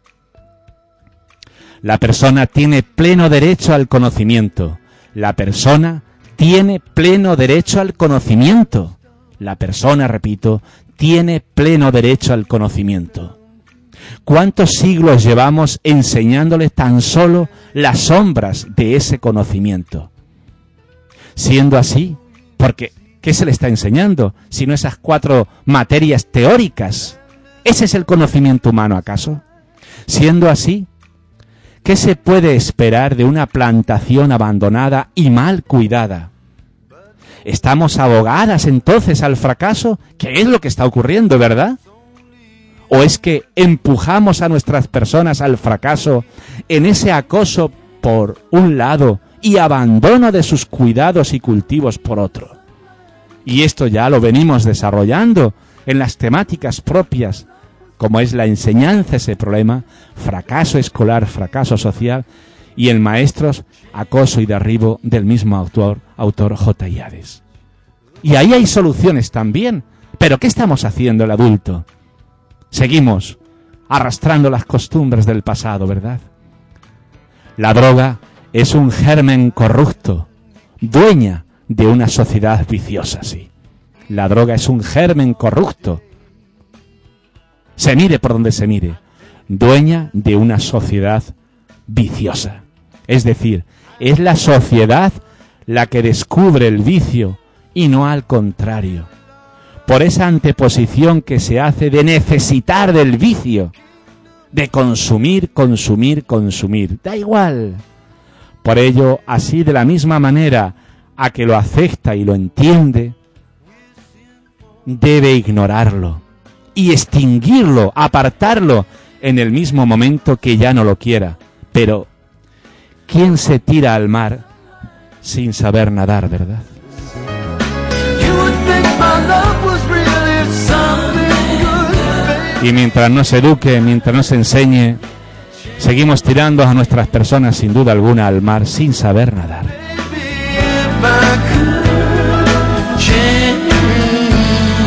La persona tiene pleno derecho al conocimiento. La persona tiene pleno derecho al conocimiento. La persona, repito, tiene pleno derecho al conocimiento. ¿Cuántos siglos llevamos enseñándole tan solo las sombras de ese conocimiento? Siendo así, porque ¿qué se le está enseñando? Sino esas 4 materias teóricas. ¿Ese es el conocimiento humano, acaso? Siendo así, ¿qué se puede esperar de una plantación abandonada y mal cuidada? ¿Estamos abogadas entonces al fracaso? ¿Qué es lo que está ocurriendo, verdad? ¿O es que empujamos a nuestras personas al fracaso en ese acoso por un lado y abandono de sus cuidados y cultivos por otro? Y esto ya lo venimos desarrollando en las temáticas propias, como es la enseñanza, ese problema, fracaso escolar, fracaso social, y en maestros, acoso y derribo del mismo autor J. Hades. Y ahí hay soluciones también, pero ¿qué estamos haciendo el adulto? Seguimos arrastrando las costumbres del pasado, ¿verdad? La droga es un germen corrupto, dueña de una sociedad viciosa, sí. La droga es un germen corrupto. Se mire por donde se mire, dueña de una sociedad viciosa. Es decir, es la sociedad la que descubre el vicio y no al contrario. Por esa anteposición que se hace de necesitar del vicio, de consumir, consumir, consumir. Da igual. Por ello, así de la misma manera a que lo acepta y lo entiende, debe ignorarlo y extinguirlo, apartarlo en el mismo momento que ya no lo quiera. Pero, ¿quién se tira al mar sin saber nadar, verdad? Y mientras no se eduque, mientras no se enseñe, seguimos tirando a nuestras personas sin duda alguna al mar sin saber nadar.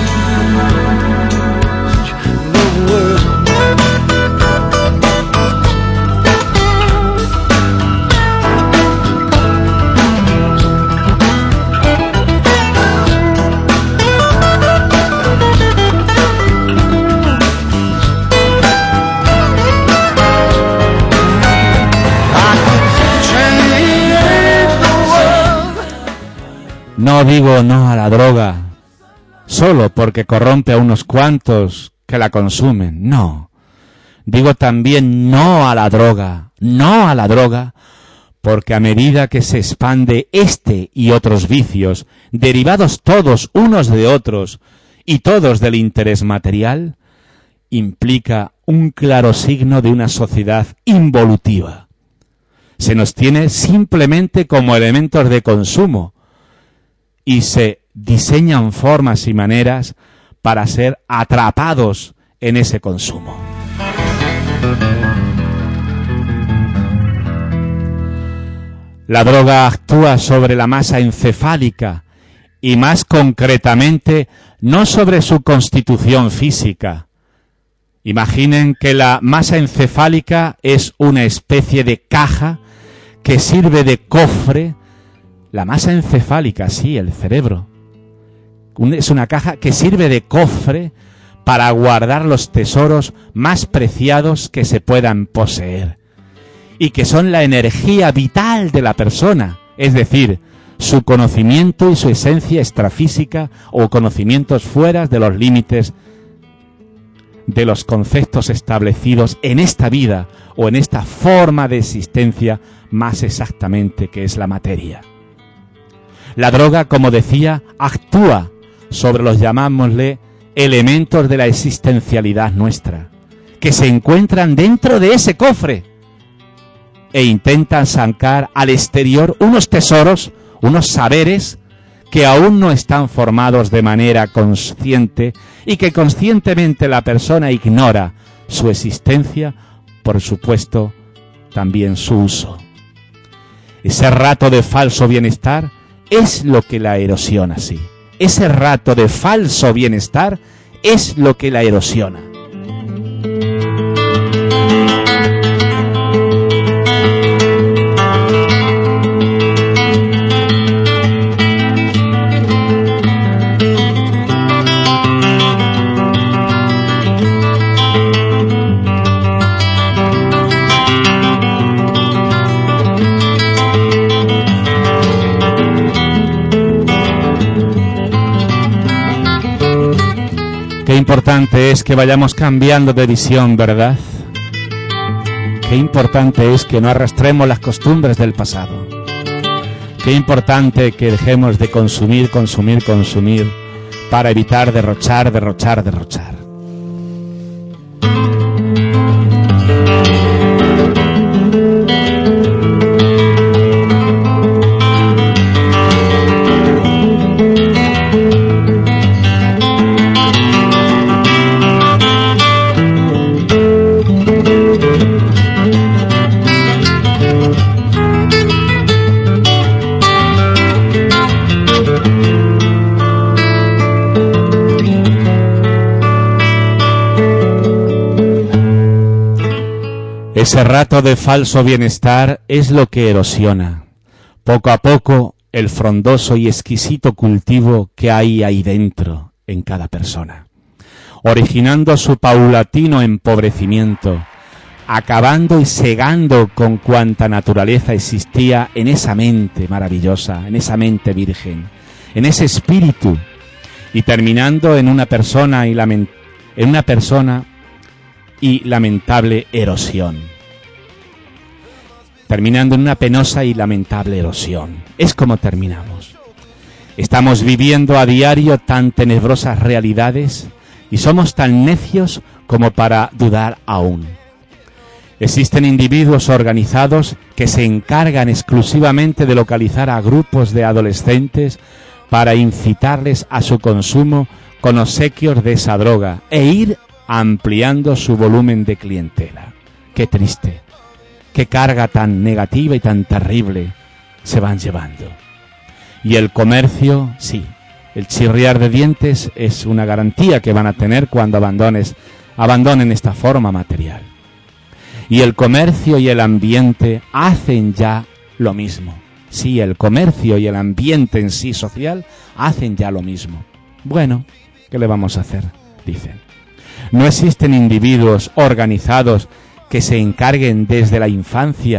No digo no a la droga solo porque corrompe a unos cuantos que la consumen, no. Digo también no a la droga porque a medida que se expande este y otros vicios, derivados todos unos de otros y todos del interés material, implica un claro signo de una sociedad involutiva. Se nos tiene simplemente como elementos de consumo y se diseñan formas y maneras para ser atrapados en ese consumo. La droga actúa sobre la masa encefálica y más concretamente no sobre su constitución física. Imaginen que la masa encefálica es una especie de caja que sirve de cofre. La masa encefálica, sí, el cerebro. Es una caja que sirve de cofre para guardar los tesoros más preciados que se puedan poseer y que son la energía vital de la persona, es decir, su conocimiento y su esencia extrafísica o conocimientos fuera de los límites de los conceptos establecidos en esta vida o en esta forma de existencia más exactamente que es la materia. La droga, como decía, actúa sobre los, llamámosle, elementos de la existencialidad nuestra, que se encuentran dentro de ese cofre e intentan sacar al exterior unos tesoros, unos saberes que aún no están formados de manera consciente y que conscientemente la persona ignora su existencia, por supuesto, también su uso. Ese rato de falso bienestar es lo que la erosiona, sí. Ese rato de falso bienestar es lo que la erosiona. Qué importante es que vayamos cambiando de visión, ¿verdad? Qué importante es que no arrastremos las costumbres del pasado. Qué importante que dejemos de consumir para evitar derrochar. Ese rato de falso bienestar es lo que erosiona, poco a poco, el frondoso y exquisito cultivo que hay ahí dentro en cada persona, originando su paulatino empobrecimiento, acabando y cegando con cuanta naturaleza existía en esa mente maravillosa, en esa mente virgen, en ese espíritu, y terminando en una persona y lamentable erosión. Terminando en una penosa y lamentable erosión. Es como terminamos. Estamos viviendo a diario tan tenebrosas realidades y somos tan necios como para dudar aún. Existen individuos organizados que se encargan exclusivamente de localizar a grupos de adolescentes para incitarles a su consumo con obsequios de esa droga e ir ampliando su volumen de clientela. Qué triste, qué carga tan negativa y tan terrible se van llevando. Y el comercio, sí, el chirriar de dientes es una garantía que van a tener cuando abandonen esta forma material. Y el comercio y el ambiente hacen ya lo mismo. Sí, el comercio y el ambiente en sí social hacen ya lo mismo. Bueno, ¿qué le vamos a hacer? Dicen. No existen individuos organizados que se encarguen desde la infancia,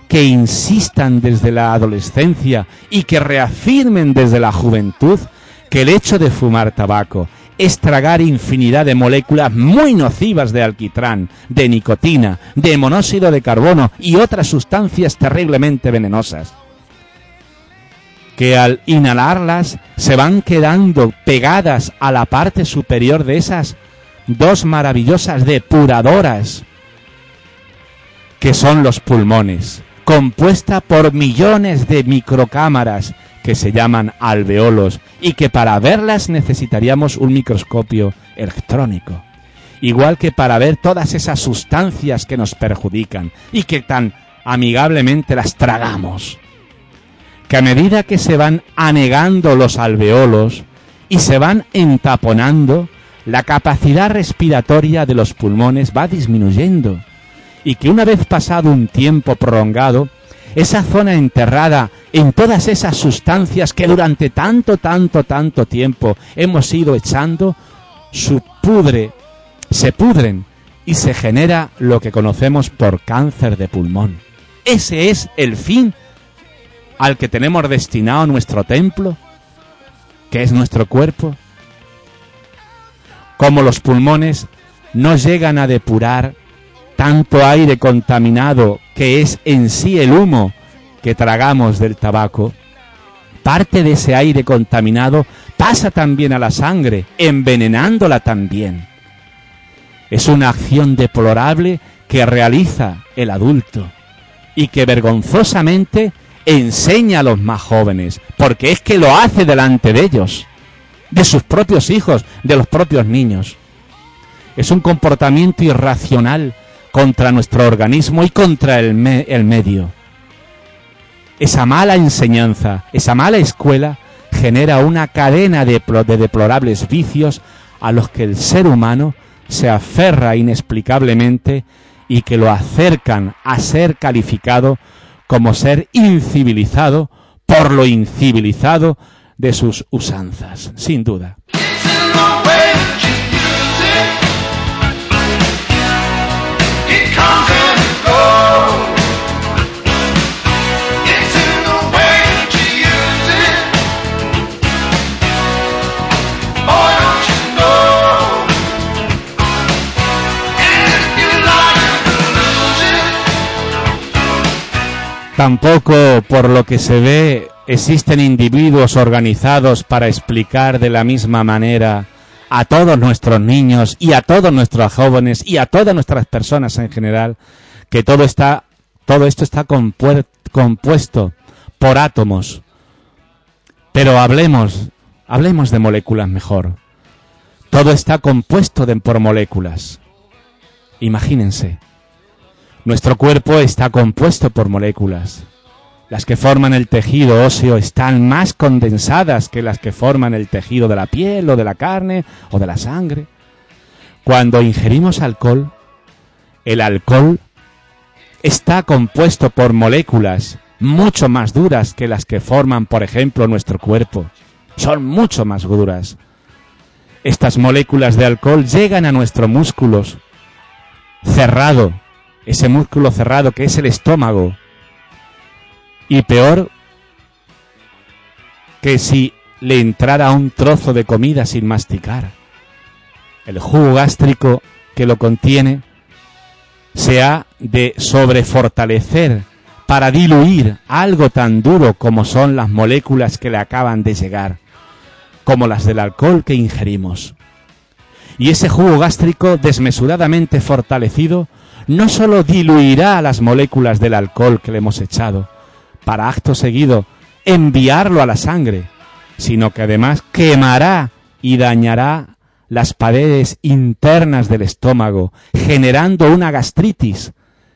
que insistan desde la adolescencia y que reafirmen desde la juventud que el hecho de fumar tabaco es tragar infinidad de moléculas muy nocivas de alquitrán, de nicotina, de monóxido de carbono y otras sustancias terriblemente venenosas, que al inhalarlas se van quedando pegadas a la parte superior de esas dos maravillosas depuradoras que son los pulmones, compuesta por millones de microcámaras que se llaman alveolos y que para verlas necesitaríamos un microscopio electrónico, igual que para ver todas esas sustancias que nos perjudican y que tan amigablemente las tragamos, que a medida que se van anegando los alveolos y se van entaponando, la capacidad respiratoria de los pulmones va disminuyendo y que una vez pasado un tiempo prolongado, esa zona enterrada en todas esas sustancias que durante tanto tiempo hemos ido echando, se pudren y se genera lo que conocemos por cáncer de pulmón. Ese es el fin al que tenemos destinado nuestro templo, que es nuestro cuerpo. Como los pulmones no llegan a depurar tanto aire contaminado que es en sí el humo que tragamos del tabaco, parte de ese aire contaminado pasa también a la sangre, envenenándola también. Es una acción deplorable que realiza el adulto y que vergonzosamente enseña a los más jóvenes, porque es que lo hace delante de ellos, de sus propios hijos, de los propios niños. Es un comportamiento irracional contra nuestro organismo y contra el medio. Esa mala enseñanza, esa mala escuela genera una cadena de deplorables vicios a los que el ser humano se aferra inexplicablemente y que lo acercan a ser calificado como ser incivilizado por lo incivilizado de sus usanzas, sin duda. Tampoco, por lo que se ve, existen individuos organizados para explicar de la misma manera a todos nuestros niños y a todos nuestros jóvenes y a todas nuestras personas en general que todo esto está compuesto por átomos. Pero hablemos de moléculas mejor. Todo está compuesto por moléculas. Imagínense. Nuestro cuerpo está compuesto por moléculas. Las que forman el tejido óseo están más condensadas que las que forman el tejido de la piel o de la carne o de la sangre. Cuando ingerimos alcohol, el alcohol está compuesto por moléculas mucho más duras que las que forman, por ejemplo, nuestro cuerpo. Son mucho más duras. Estas moléculas de alcohol llegan a nuestros músculos cerrado, ese músculo cerrado que es el estómago. Y peor que si le entrara un trozo de comida sin masticar. El jugo gástrico que lo contiene se ha de sobrefortalecer para diluir algo tan duro como son las moléculas que le acaban de llegar, como las del alcohol que ingerimos. Y ese jugo gástrico desmesuradamente fortalecido no solo diluirá las moléculas del alcohol que le hemos echado, para acto seguido enviarlo a la sangre, sino que además quemará y dañará las paredes internas del estómago, generando una gastritis,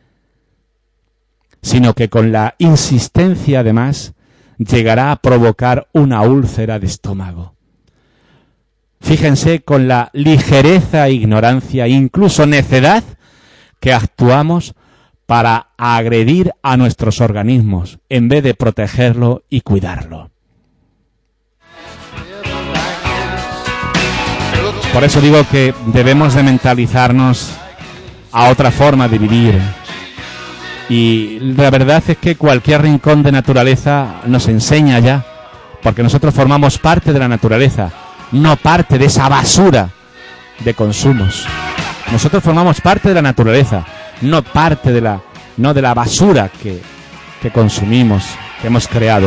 sino que con la insistencia además llegará a provocar una úlcera de estómago. Fíjense con la ligereza, ignorancia, incluso necedad que actuamos para agredir a nuestros organismos en vez de protegerlo y cuidarlo. Por eso digo que debemos de mentalizarnos a otra forma de vivir Y la verdad es que cualquier rincón de naturaleza nos enseña ya, porque nosotros formamos parte de la naturaleza, no parte de esa basura de consumos. Nosotros formamos parte de la naturaleza, no parte de la basura que consumimos, que hemos creado.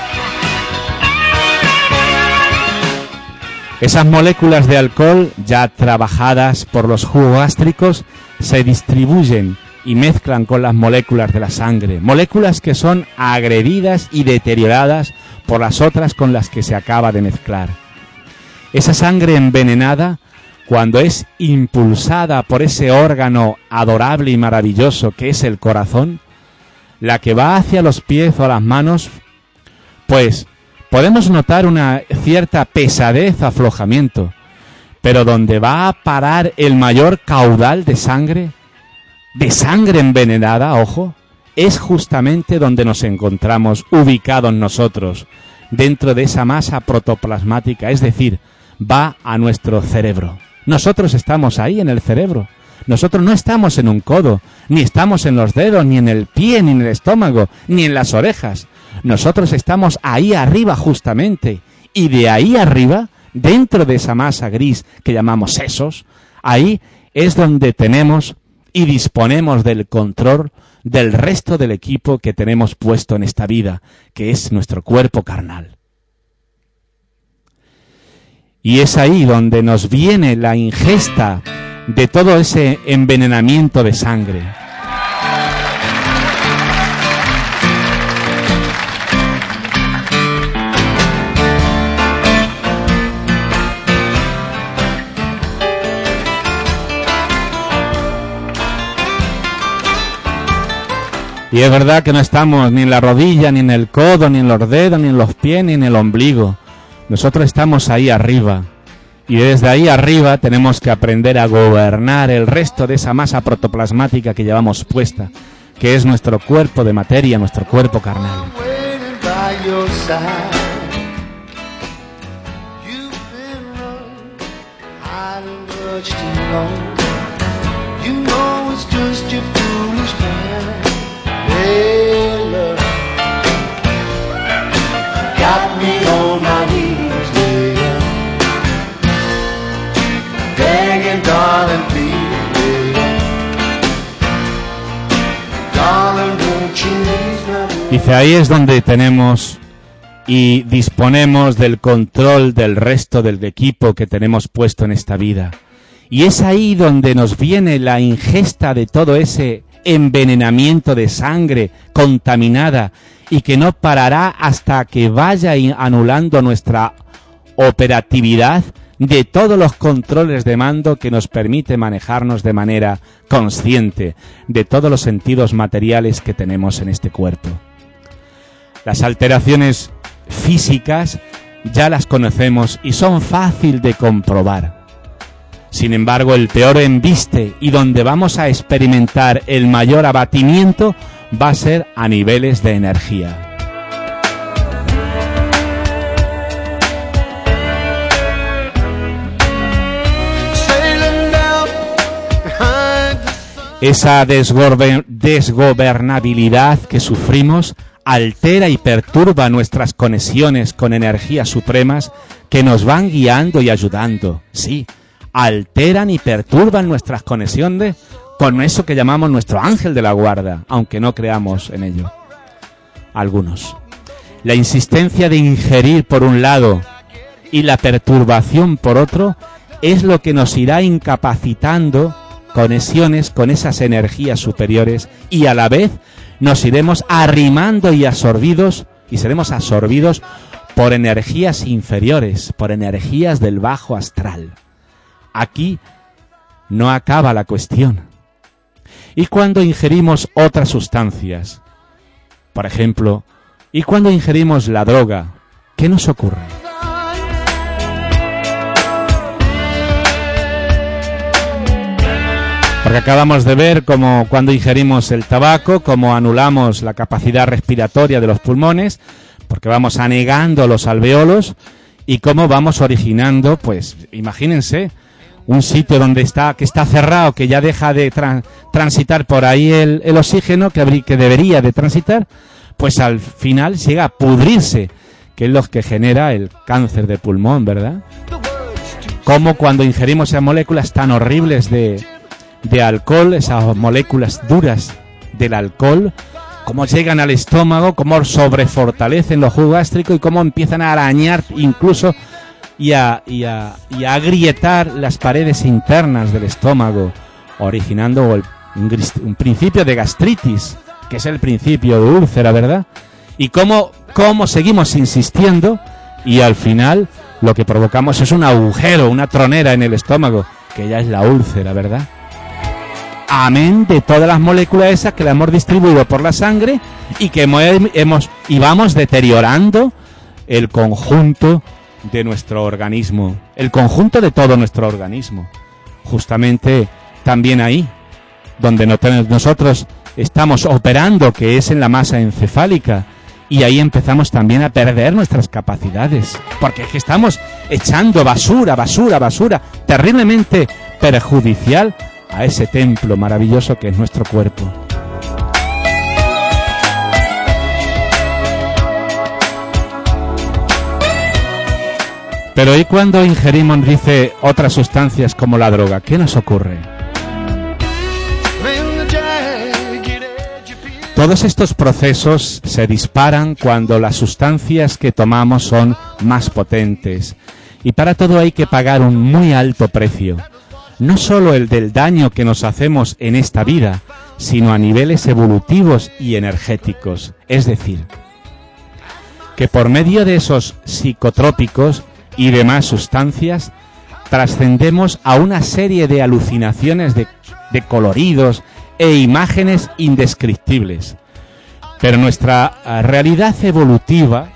Esas moléculas de alcohol, ya trabajadas por los jugos gástricos, se distribuyen y mezclan con las moléculas de la sangre, moléculas que son agredidas y deterioradas por las otras con las que se acaba de mezclar. Esa sangre envenenada, cuando es impulsada por ese órgano adorable y maravilloso que es el corazón, la que va hacia los pies o las manos, pues podemos notar una cierta pesadez, aflojamiento, pero donde va a parar el mayor caudal de sangre envenenada, ojo, es justamente donde nos encontramos ubicados nosotros, dentro de esa masa protoplasmática, es decir, va a nuestro cerebro. Nosotros estamos ahí en el cerebro. Nosotros no estamos en un codo, ni estamos en los dedos, ni en el pie, ni en el estómago, ni en las orejas. Nosotros estamos ahí arriba justamente. Y de ahí arriba, dentro de esa masa gris que llamamos sesos, ahí es donde tenemos y disponemos del control del resto del equipo que tenemos puesto en esta vida, que es nuestro cuerpo carnal. Y es ahí donde nos viene la ingesta de todo ese envenenamiento de sangre. Y es verdad que no estamos ni en la rodilla, ni en el codo, ni en los dedos, ni en los pies, ni en el ombligo. Nosotros estamos ahí arriba. Y desde ahí arriba tenemos que aprender a gobernar el resto de esa masa protoplasmática que llevamos puesta, que es nuestro cuerpo de materia, nuestro cuerpo carnal. Got me on my knees, yeah. Begging, darling, please, yeah. Darling, won't you leave my... Dice, ahí es donde tenemos y disponemos del control del resto del equipo que tenemos puesto en esta vida. Y es ahí donde nos viene la ingesta de todo ese envenenamiento de sangre contaminada y que no parará hasta que vaya anulando nuestra operatividad de todos los controles de mando que nos permite manejarnos de manera consciente de todos los sentidos materiales que tenemos en este cuerpo. Las alteraciones físicas ya las conocemos y son fácil de comprobar. Sin embargo, el peor embiste y donde vamos a experimentar el mayor abatimiento va a ser a niveles de energía. Esa desgobernabilidad que sufrimos altera y perturba nuestras conexiones con energías supremas que nos van guiando y ayudando. Sí, alteran y perturban nuestras conexiones con eso que llamamos nuestro ángel de la guarda, aunque no creamos en ello. Algunos. La insistencia de ingerir por un lado y la perturbación por otro es lo que nos irá incapacitando conexiones con esas energías superiores y a la vez nos iremos arrimando y absorbidos y seremos absorbidos por energías inferiores, por energías del bajo astral. Aquí no acaba la cuestión. ¿Y cuando ingerimos otras sustancias? Por ejemplo, ¿y cuando ingerimos la droga? ¿Qué nos ocurre? Porque acabamos de ver cómo cuando ingerimos el tabaco, cómo anulamos la capacidad respiratoria de los pulmones, porque vamos anegando los alveolos y cómo vamos originando, pues imagínense, un sitio que está cerrado, que ya deja de transitar por ahí el oxígeno que debería de transitar, pues al final llega a pudrirse, que es lo que genera el cáncer de pulmón, ¿verdad? Como cuando ingerimos esas moléculas tan horribles de alcohol, esas moléculas duras del alcohol, cómo llegan al estómago, cómo sobrefortalecen los jugos gástricos y cómo empiezan a arañar incluso y a agrietar las paredes internas del estómago, originando un principio de gastritis, que es el principio de úlcera, ¿verdad? Y cómo seguimos insistiendo y al final lo que provocamos es un agujero, una tronera en el estómago, que ya es la úlcera, ¿verdad? Amén de todas las moléculas esas que las hemos distribuido por la sangre y que vamos deteriorando el conjunto de nuestro organismo, el conjunto de todo nuestro organismo. Justamente también ahí, donde nosotros estamos operando, que es en la masa encefálica, y ahí empezamos también a perder nuestras capacidades, porque es que estamos echando basura, terriblemente perjudicial a ese templo maravilloso que es nuestro cuerpo. Pero ¿y cuando ingerimos, dice, otras sustancias como la droga? ¿Qué nos ocurre? Todos estos procesos se disparan cuando las sustancias que tomamos son más potentes. Y para todo hay que pagar un muy alto precio. No solo el del daño que nos hacemos en esta vida, sino a niveles evolutivos y energéticos. Es decir, que por medio de esos psicotrópicos y demás sustancias, trascendemos a una serie de alucinaciones de coloridos e imágenes indescriptibles. Pero nuestra realidad evolutiva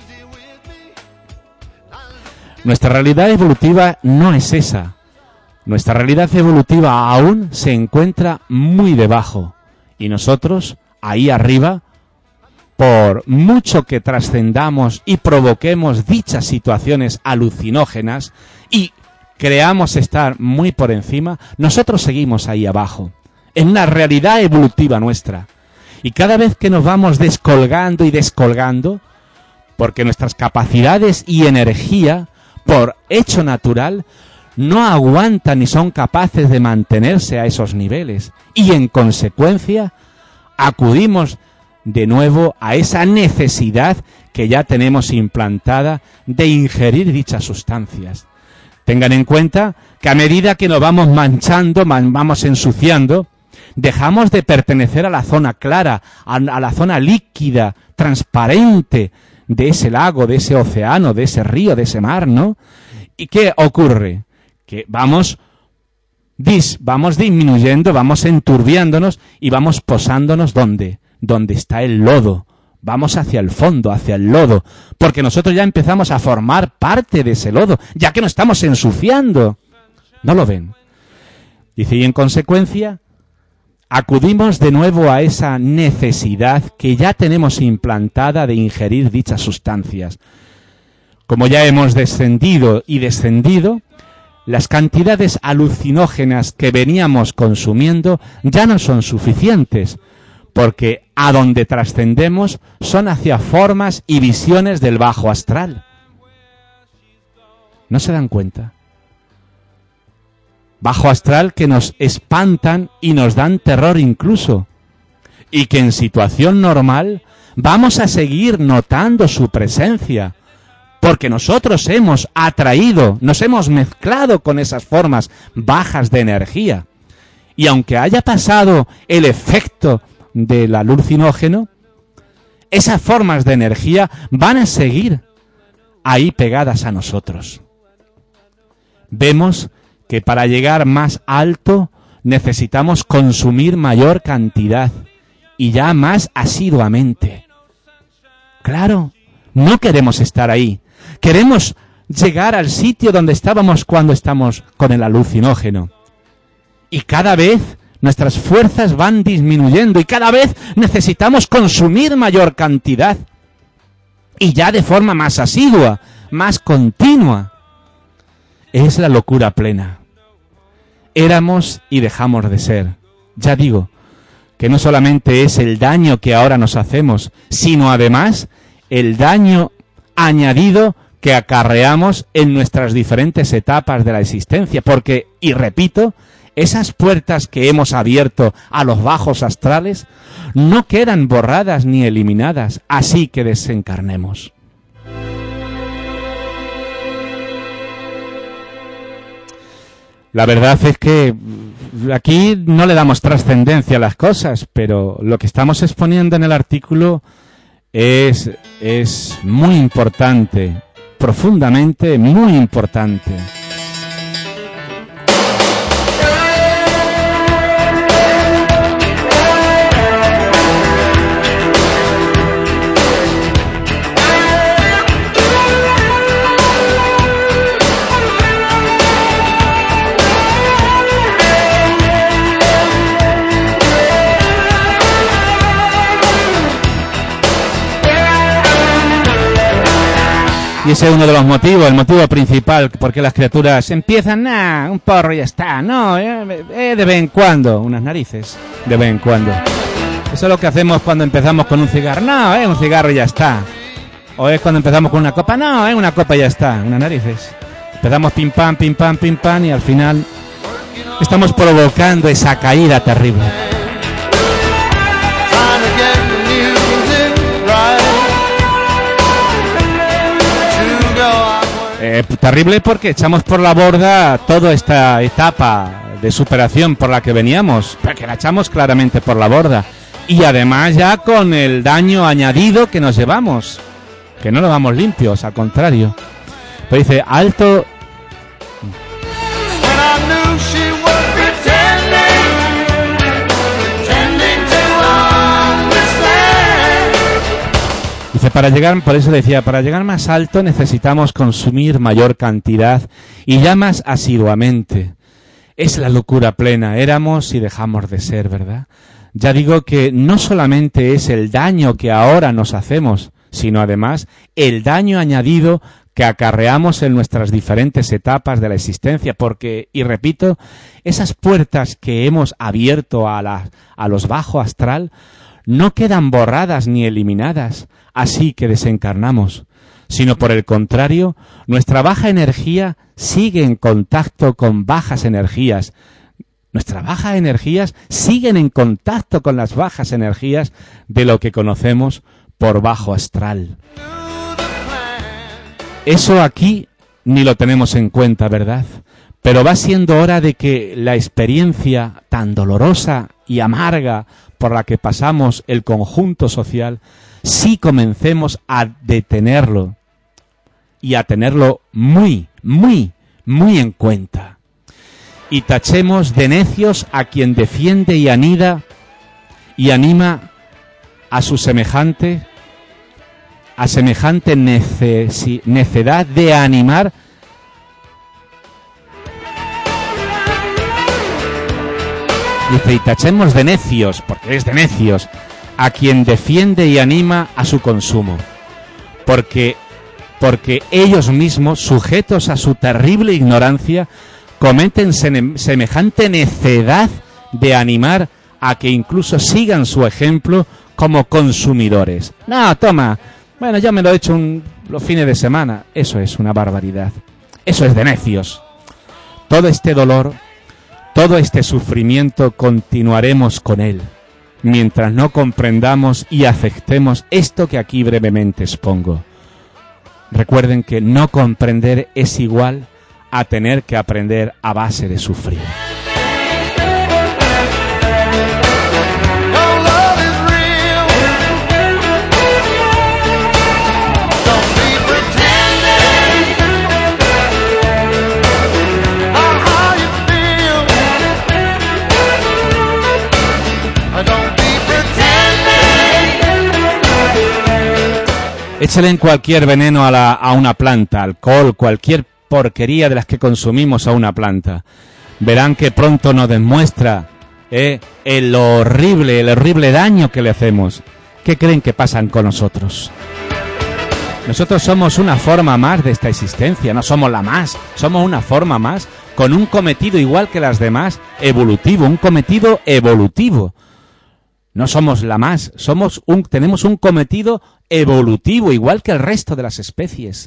no es esa. Nuestra realidad evolutiva aún se encuentra muy debajo. Y nosotros, ahí arriba, por mucho que trascendamos y provoquemos dichas situaciones alucinógenas y creamos estar muy por encima, nosotros seguimos ahí abajo, en una realidad evolutiva nuestra. Y cada vez que nos vamos descolgando y descolgando, porque nuestras capacidades y energía, por hecho natural, no aguantan ni son capaces de mantenerse a esos niveles. Y en consecuencia, acudimos de nuevo a esa necesidad que ya tenemos implantada de ingerir dichas sustancias. Tengan en cuenta que a medida que nos vamos manchando, vamos ensuciando, dejamos de pertenecer a la zona clara, a la zona líquida, transparente de ese lago, de ese océano, de ese río, de ese mar, ¿no? ¿Y qué ocurre? Que vamos disminuyendo, vamos enturbiándonos y vamos posándonos ¿dónde? Donde está el lodo. Vamos hacia el fondo, hacia el lodo, porque nosotros ya empezamos a formar parte de ese lodo, ya que nos estamos ensuciando. ¿No lo ven? Dice, y en consecuencia, acudimos de nuevo a esa necesidad que ya tenemos implantada de ingerir dichas sustancias. Como ya hemos descendido, las cantidades alucinógenas que veníamos consumiendo ya no son suficientes, porque a donde trascendemos son hacia formas y visiones del bajo astral. ¿No se dan cuenta? Bajo astral que nos espantan y nos dan terror incluso, y que en situación normal vamos a seguir notando su presencia, porque nosotros hemos atraído, nos hemos mezclado con esas formas bajas de energía. Y aunque haya pasado el efecto del alucinógeno, esas formas de energía van a seguir ahí pegadas a nosotros. Vemos que para llegar más alto necesitamos consumir mayor cantidad y ya más asiduamente. Claro, no queremos estar ahí. Queremos llegar al sitio donde estábamos cuando estamos con el alucinógeno. Y cada vez nuestras fuerzas van disminuyendo y cada vez necesitamos consumir mayor cantidad. Y ya de forma más asidua, más continua. Es la locura plena. éramos y dejamos de ser. Ya digo, que no solamente es el daño que ahora nos hacemos, sino además el daño añadido que acarreamos en nuestras diferentes etapas de la existencia. Porque, y repito, esas puertas que hemos abierto a los bajos astrales no quedan borradas ni eliminadas, así que desencarnemos. La verdad es que aquí no le damos trascendencia a las cosas, pero lo que estamos exponiendo en el artículo es muy importante, profundamente muy importante. Y ese es uno de los motivos, el motivo principal, porque las criaturas empiezan, un porro y ya está, no, de vez en cuando, unas narices, de vez en cuando. Eso es lo que hacemos cuando empezamos con un cigarro, no, un cigarro y ya está. O es cuando empezamos con una copa, no, una copa y ya está, unas narices. Empezamos pim pam, y al final estamos provocando esa caída terrible. Terrible porque echamos por la borda toda esta etapa de superación por la que veníamos, porque la echamos claramente por la borda. Y además ya con el daño añadido que nos llevamos, que no lo vamos limpios, al contrario. Pero dice, alto... Dice, para llegar, por eso decía, para llegar más alto necesitamos consumir mayor cantidad y ya más asiduamente. Es la locura plena, éramos y dejamos de ser, ¿verdad? Ya digo que no solamente es el daño que ahora nos hacemos, sino además el daño añadido que acarreamos en nuestras diferentes etapas de la existencia, porque, y repito, esas puertas que hemos abierto a los bajo astral no quedan borradas ni eliminadas, así que desencarnamos, sino por el contrario, nuestra baja energía sigue en contacto con bajas energías. Nuestras bajas energías siguen en contacto con las bajas energías de lo que conocemos por bajo astral. Eso aquí ni lo tenemos en cuenta, ¿verdad? Pero va siendo hora de que la experiencia tan dolorosa y amarga por la que pasamos el conjunto social, sí comencemos a detenerlo y a tenerlo muy, muy, muy en cuenta. Y tachemos de necios a quien defiende y anima a su semejante, necedad de animar dice, y tachemos de necios, porque es de necios, a quien defiende y anima a su consumo, porque ellos mismos, sujetos a su terrible ignorancia, cometen semejante necedad de animar a que incluso sigan su ejemplo como consumidores. No, toma, bueno, ya me lo he hecho los fines de semana. Eso es una barbaridad. Eso es de necios. Todo este dolor, todo este sufrimiento continuaremos con él, mientras no comprendamos y aceptemos esto que aquí brevemente expongo. Recuerden que no comprender es igual a tener que aprender a base de sufrir. Échale en cualquier veneno a una planta, alcohol, cualquier porquería de las que consumimos a una planta. Verán que pronto nos demuestra el horrible daño que le hacemos. ¿Qué creen que pasan con nosotros? Nosotros somos una forma más de esta existencia, no somos la más, somos una forma más, con un cometido igual que las demás, evolutivo, un cometido evolutivo. No somos la más, tenemos un cometido evolutivo, igual que el resto de las especies.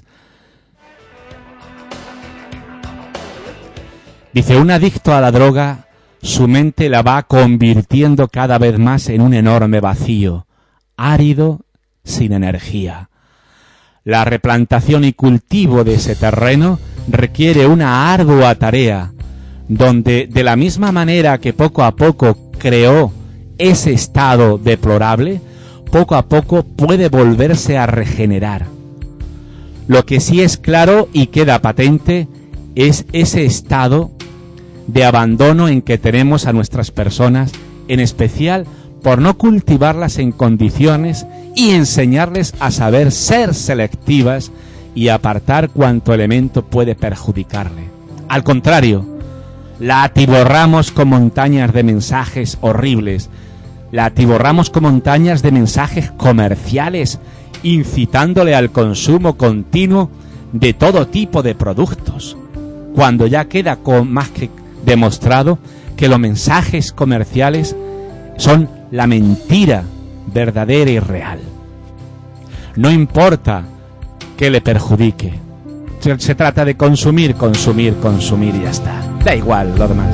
Dice, un adicto a la droga, su mente la va convirtiendo cada vez más en un enorme vacío, árido, sin energía. La replantación y cultivo de ese terreno requiere una ardua tarea, donde de la misma manera que poco a poco creó ese estado deplorable, poco a poco puede volverse a regenerar. Lo que sí es claro y queda patente es ese estado de abandono en que tenemos a nuestras personas, en especial por no cultivarlas en condiciones y enseñarles a saber ser selectivas y apartar cuanto elemento puede perjudicarle. Al contrario, la atiborramos con montañas de mensajes horribles, la atiborramos con montañas de mensajes comerciales, incitándole al consumo continuo de todo tipo de productos, cuando ya queda más que demostrado que los mensajes comerciales son la mentira verdadera y real. No importa que le perjudique, se trata de consumir y ya está, da igual lo demás.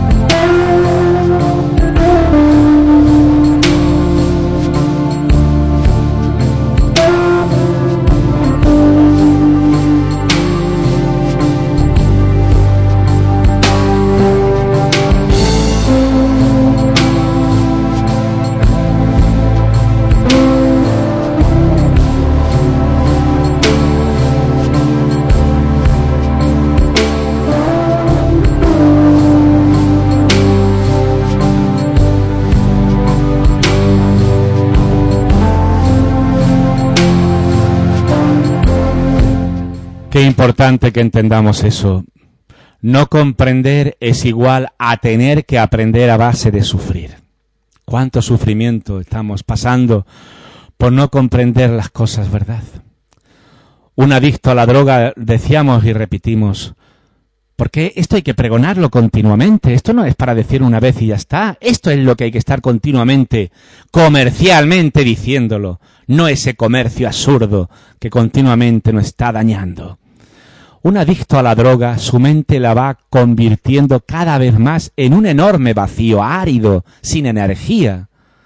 Qué importante que entendamos eso. No comprender es igual a tener que aprender a base de sufrir. ¿Cuánto sufrimiento estamos pasando por no comprender las cosas, verdad? Un adicto a la droga, decíamos y repetimos, porque esto hay que pregonarlo continuamente. Esto no es para decir una vez y ya está. Esto es lo que hay que estar continuamente, comercialmente diciéndolo. No ese comercio absurdo que continuamente nos está dañando. Un adicto a la droga, su mente la va convirtiendo cada vez más en un enorme vacío, árido, sin energía.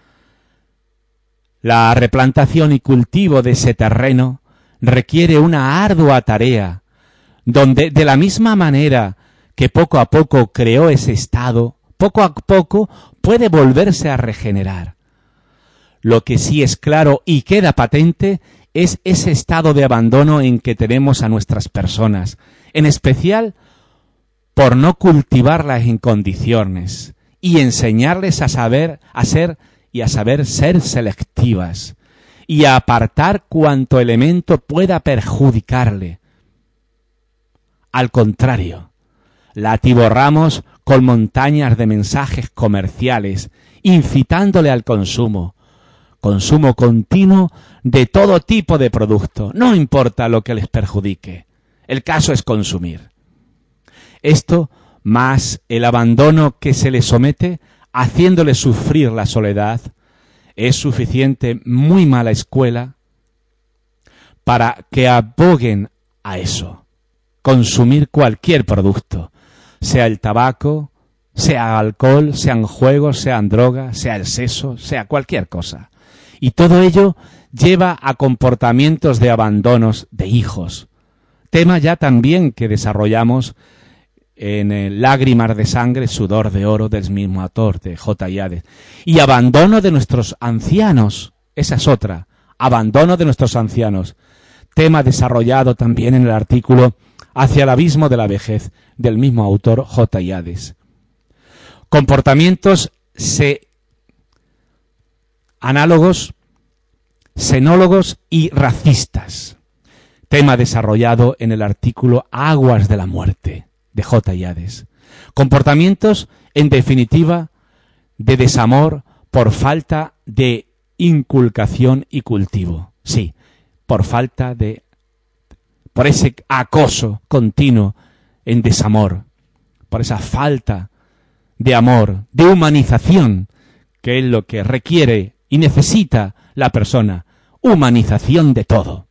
La replantación y cultivo de ese terreno requiere una ardua tarea, donde de la misma manera que poco a poco creó ese estado, poco a poco puede volverse a regenerar. Lo que sí es claro y queda patente es ese estado de abandono en que tenemos a nuestras personas, en especial por no cultivarlas en condiciones y enseñarles a saber ser selectivas y a apartar cuanto elemento pueda perjudicarle. Al contrario, la atiborramos con montañas de mensajes comerciales, incitándole al consumo continuo de todo tipo de producto, no importa lo que les perjudique. El caso es consumir. Esto, más el abandono que se les somete, haciéndole sufrir la soledad, es suficiente muy mala escuela para que aboguen a eso. Consumir cualquier producto, sea el tabaco, sea alcohol, sean juegos, sean drogas, sea el sexo, sea cualquier cosa. Y todo ello lleva a comportamientos de abandonos de hijos. Tema ya también que desarrollamos en Lágrimas de sangre, sudor de oro del mismo autor, de J. Hades. Y abandono de nuestros ancianos, esa es otra, abandono de nuestros ancianos. Tema desarrollado también en el artículo Hacia el abismo de la vejez, del mismo autor J. Hades. Comportamientos análogos, xenólogos y racistas. Tema desarrollado en el artículo Aguas de la muerte, de J. Hades. Comportamientos, en definitiva, de desamor por falta de inculcación y cultivo. Sí, por ese acoso continuo en desamor, por esa falta de amor, de humanización, que es lo que requiere y necesita la persona, humanización de todo.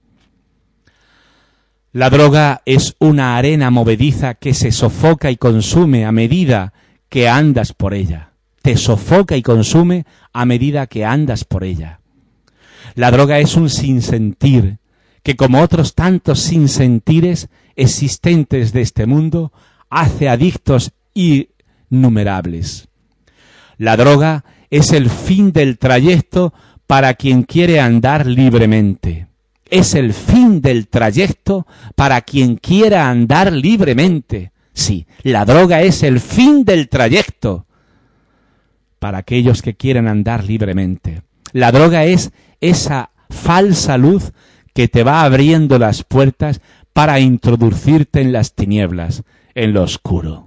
La droga es una arena movediza que se sofoca y consume a medida que andas por ella. Te sofoca y consume a medida que andas por ella. La droga es un sinsentir que, como otros tantos sinsentires existentes de este mundo, hace adictos innumerables. La droga es el fin del trayecto para quien quiere andar libremente. Es el fin del trayecto para quien quiera andar libremente. Sí, la droga es el fin del trayecto para aquellos que quieran andar libremente. La droga es esa falsa luz que te va abriendo las puertas para introducirte en las tinieblas, en lo oscuro.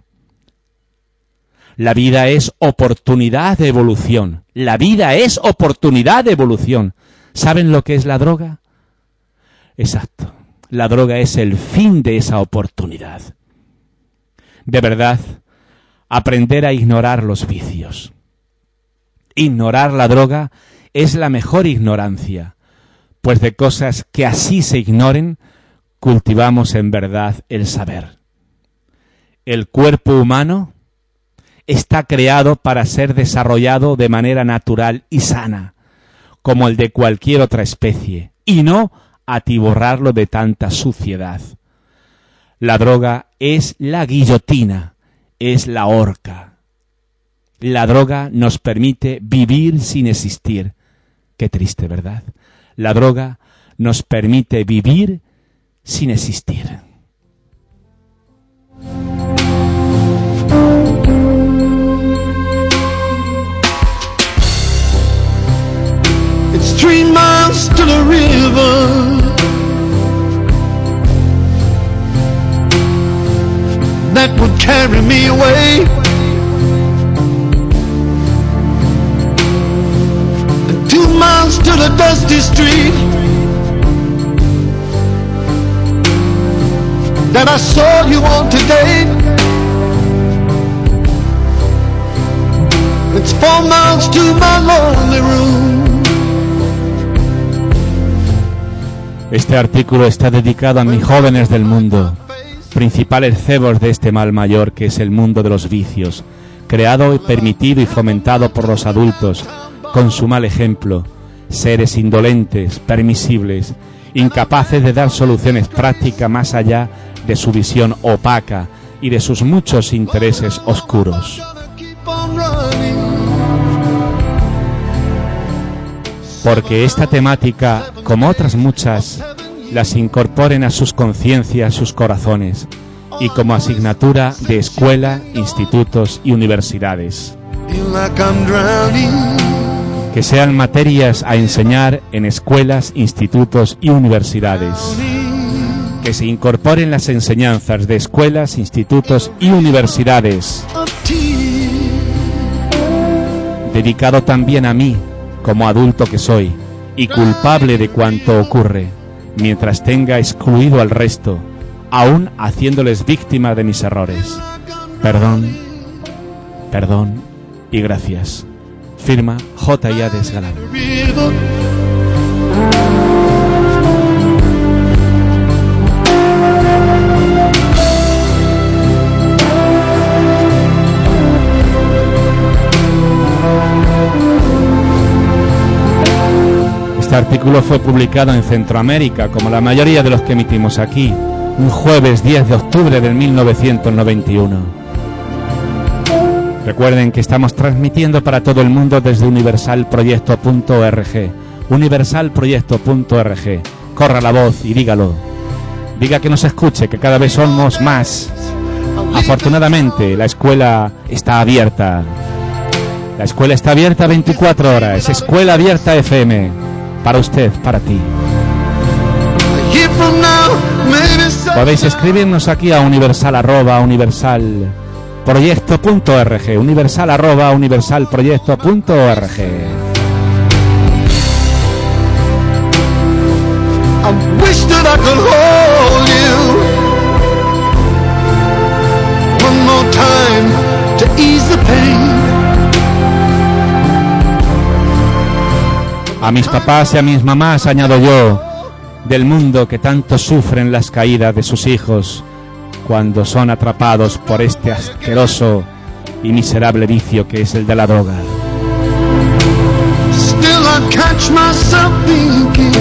La vida es oportunidad de evolución. La vida es oportunidad de evolución. ¿Saben lo que es la droga? Exacto. La droga es el fin de esa oportunidad. De verdad, aprender a ignorar los vicios. Ignorar la droga es la mejor ignorancia, pues de cosas que así se ignoren, cultivamos en verdad el saber. El cuerpo humano está creado para ser desarrollado de manera natural y sana, como el de cualquier otra especie, y no atiborrarlo de tanta suciedad. La droga es la guillotina, es la horca. La droga nos permite vivir sin existir. Qué triste, ¿verdad? La droga nos permite vivir sin existir. It's 3 miles to the river that would carry me away, and 2 miles to the dusty street that I saw you on today. It's 4 miles to my lonely room. Este artículo está dedicado a mis jóvenes del mundo, principales cebos de este mal mayor que es el mundo de los vicios, creado, permitido y fomentado por los adultos, con su mal ejemplo, seres indolentes, permisibles, incapaces de dar soluciones prácticas más allá de su visión opaca y de sus muchos intereses oscuros. Porque esta temática, como otras muchas, las incorporen a sus conciencias, sus corazones, y como asignatura de escuela, institutos y universidades. Que sean materias a enseñar en escuelas, institutos y universidades. Que se incorporen las enseñanzas de escuelas, institutos y universidades. Dedicado también a mí, como adulto que soy, y culpable de cuanto ocurre, mientras tenga excluido al resto, aún haciéndoles víctima de mis errores. Perdón, perdón y gracias. Firma J.I.A. Desgalán. Este artículo fue publicado en Centroamérica, como la mayoría de los que emitimos aquí, un jueves 10 de octubre de 1991. Recuerden que estamos transmitiendo para todo el mundo desde universalproyecto.org. Universalproyecto.org. Corra la voz y dígalo. Diga que nos escuche, que cada vez somos más. Afortunadamente, la escuela está abierta. La escuela está abierta 24 horas. Escuela Abierta FM. Para usted, para ti. Podéis escribirnos aquí a universal@universalproyecto.org. universal@universalproyecto.org. I wish that I could hold you one more time. to ease the pain. A mis papás y a mis mamás añado yo, del mundo que tanto sufren las caídas de sus hijos cuando son atrapados por este asqueroso y miserable vicio que es el de la droga. Still I catch myself thinking,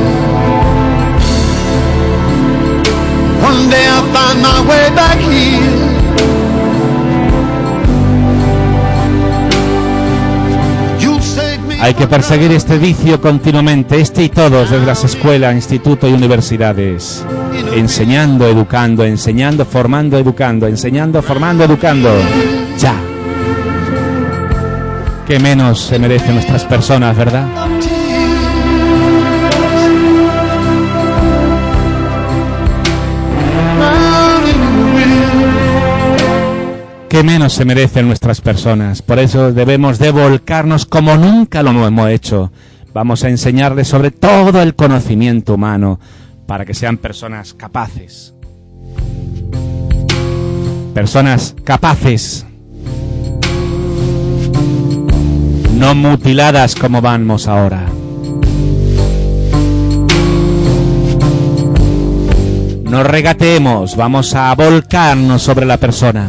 one day I'll find my way back here. Hay que perseguir este vicio continuamente, este y todos, desde las escuelas, institutos y universidades. Enseñando, educando, enseñando, formando, educando, enseñando, formando, educando. Ya. ¿Qué menos se merecen nuestras personas, verdad? ¿Qué menos se merecen nuestras personas? Por eso debemos de volcarnos como nunca lo hemos hecho. Vamos a enseñarles sobre todo el conocimiento humano para que sean personas capaces. Personas capaces. No mutiladas como vamos ahora. No regateemos, vamos a volcarnos sobre la persona.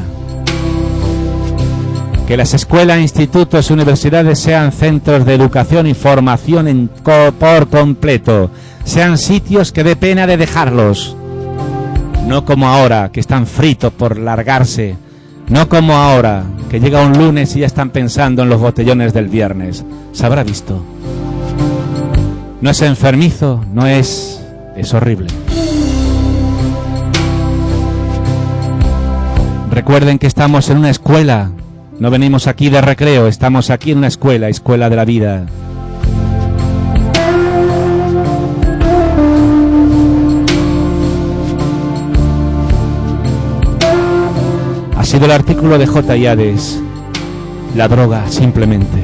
Que las escuelas, institutos y universidades sean centros de educación y formación por completo. Sean sitios que dé pena de dejarlos. No como ahora, que están fritos por largarse. No como ahora, que llega un lunes y ya están pensando en los botellones del viernes. Se habrá visto. No es enfermizo, no es... es horrible. Recuerden que estamos en una escuela. No venimos aquí de recreo, estamos aquí en una escuela, escuela de la vida. Ha sido el artículo de J. Hades, la droga, simplemente.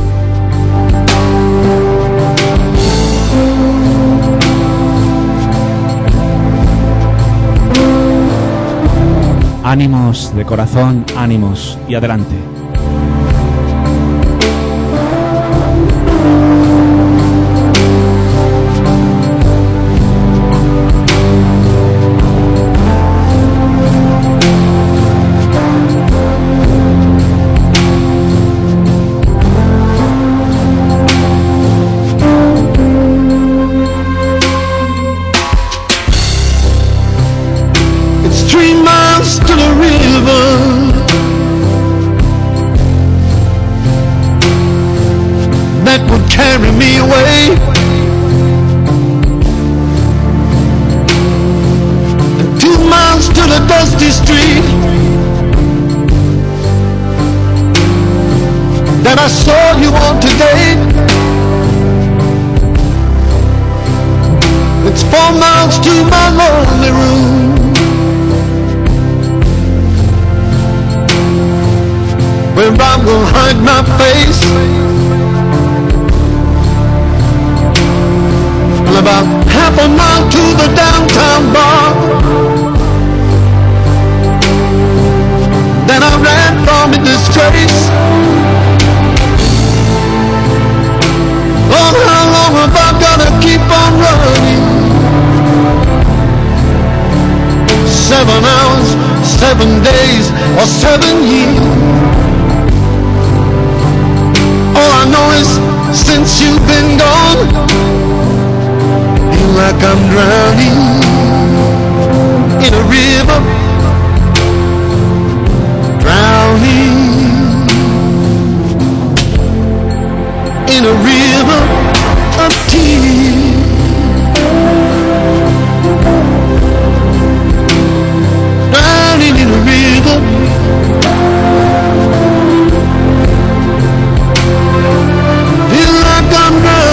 Ánimos de corazón, ánimos y adelante. Carry me away, and 2 miles to the dusty street that I saw you on today. It's 4 miles to my lonely room, where I will hide my face. About half a mile to the downtown bar that I ran from in disgrace. Oh, how long have I gotta keep on running? 7 hours, 7 days, or 7 years. All I know is since you've been gone, like I'm drowning in a river, drowning in a river of tears. Drowning in a river, feel like I'm drowning.